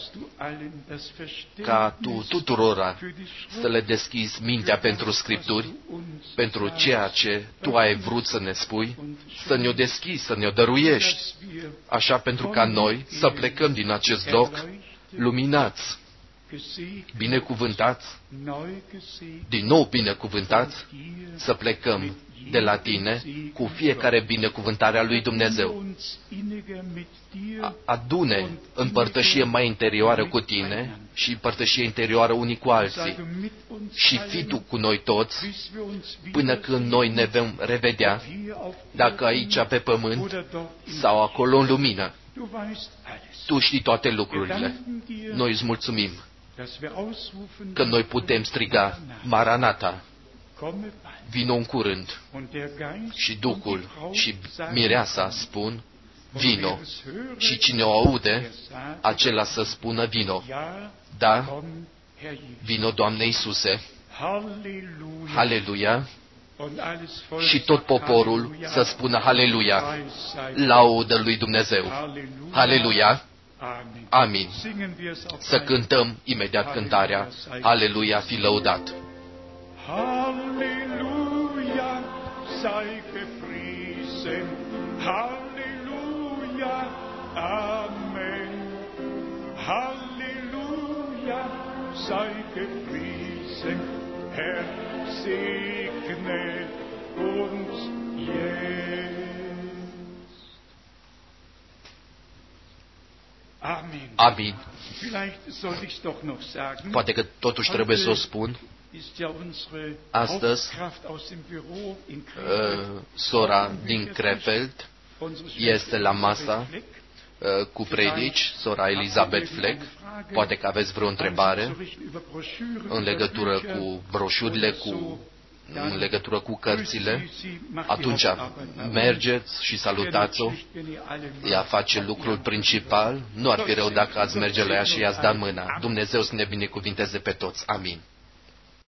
ca Tu tuturora să le deschizi mintea pentru Scripturi, pentru ceea ce Tu ai vrut să ne spui, să ne-o deschizi, să ne-o dăruiești, așa pentru ca noi să plecăm din acest loc luminați, binecuvântați, din nou binecuvântați, să plecăm de la Tine cu fiecare binecuvântare a lui Dumnezeu. Adune împărtășie mai interioară cu Tine și împărtășie interioară unii cu alții. Și fii Tu cu noi toți până când noi ne vom revedea, dacă aici pe pământ sau acolo în lumină. Tu știi toate lucrurile. Noi îți mulțumim că noi putem striga Maranata, vino în curând. Și Duhul și Mireasa spun, vino. Și cine o aude, acela să spună, vino. Da, Vino, Doamne Iisuse, Halleluja. Haleluia, Und alles Volk și tot sagt poporul Halleluja. să spună Haleluia, Preis sei laudă lui Dumnezeu. Halleluja. Haleluia, Amen. amin. Singen wir es auch Să ein. cântăm imediat cântarea, Haleluia, fi lăudat. Halleluja, sei gepriesen. Halleluja, Amen. Halleluja, sei gepriesen. Herr, segne uns jetzt. Amen. Amin. Vielleicht sollte ich es doch noch sagen. Poate că totuși trebuie să o spun. Ist ja unsere Astăzi, Hauptkraft aus dem Büro in Uh, Krefeld. sora din Krefeld Unsere este la Schwester masa Elisabeth Fleck. uh, cu predici, sora Elizabeth Fleck. Poate că aveți vreo întrebare în legătură cu broșurile, cu, în legătură cu cărțile. Atunci mergeți și salutați-o. Ea face lucrul principal. Nu ar fi rău dacă ați merge la ea și i-ați da mâna. Dumnezeu să ne binecuvinteze pe toți. Amin.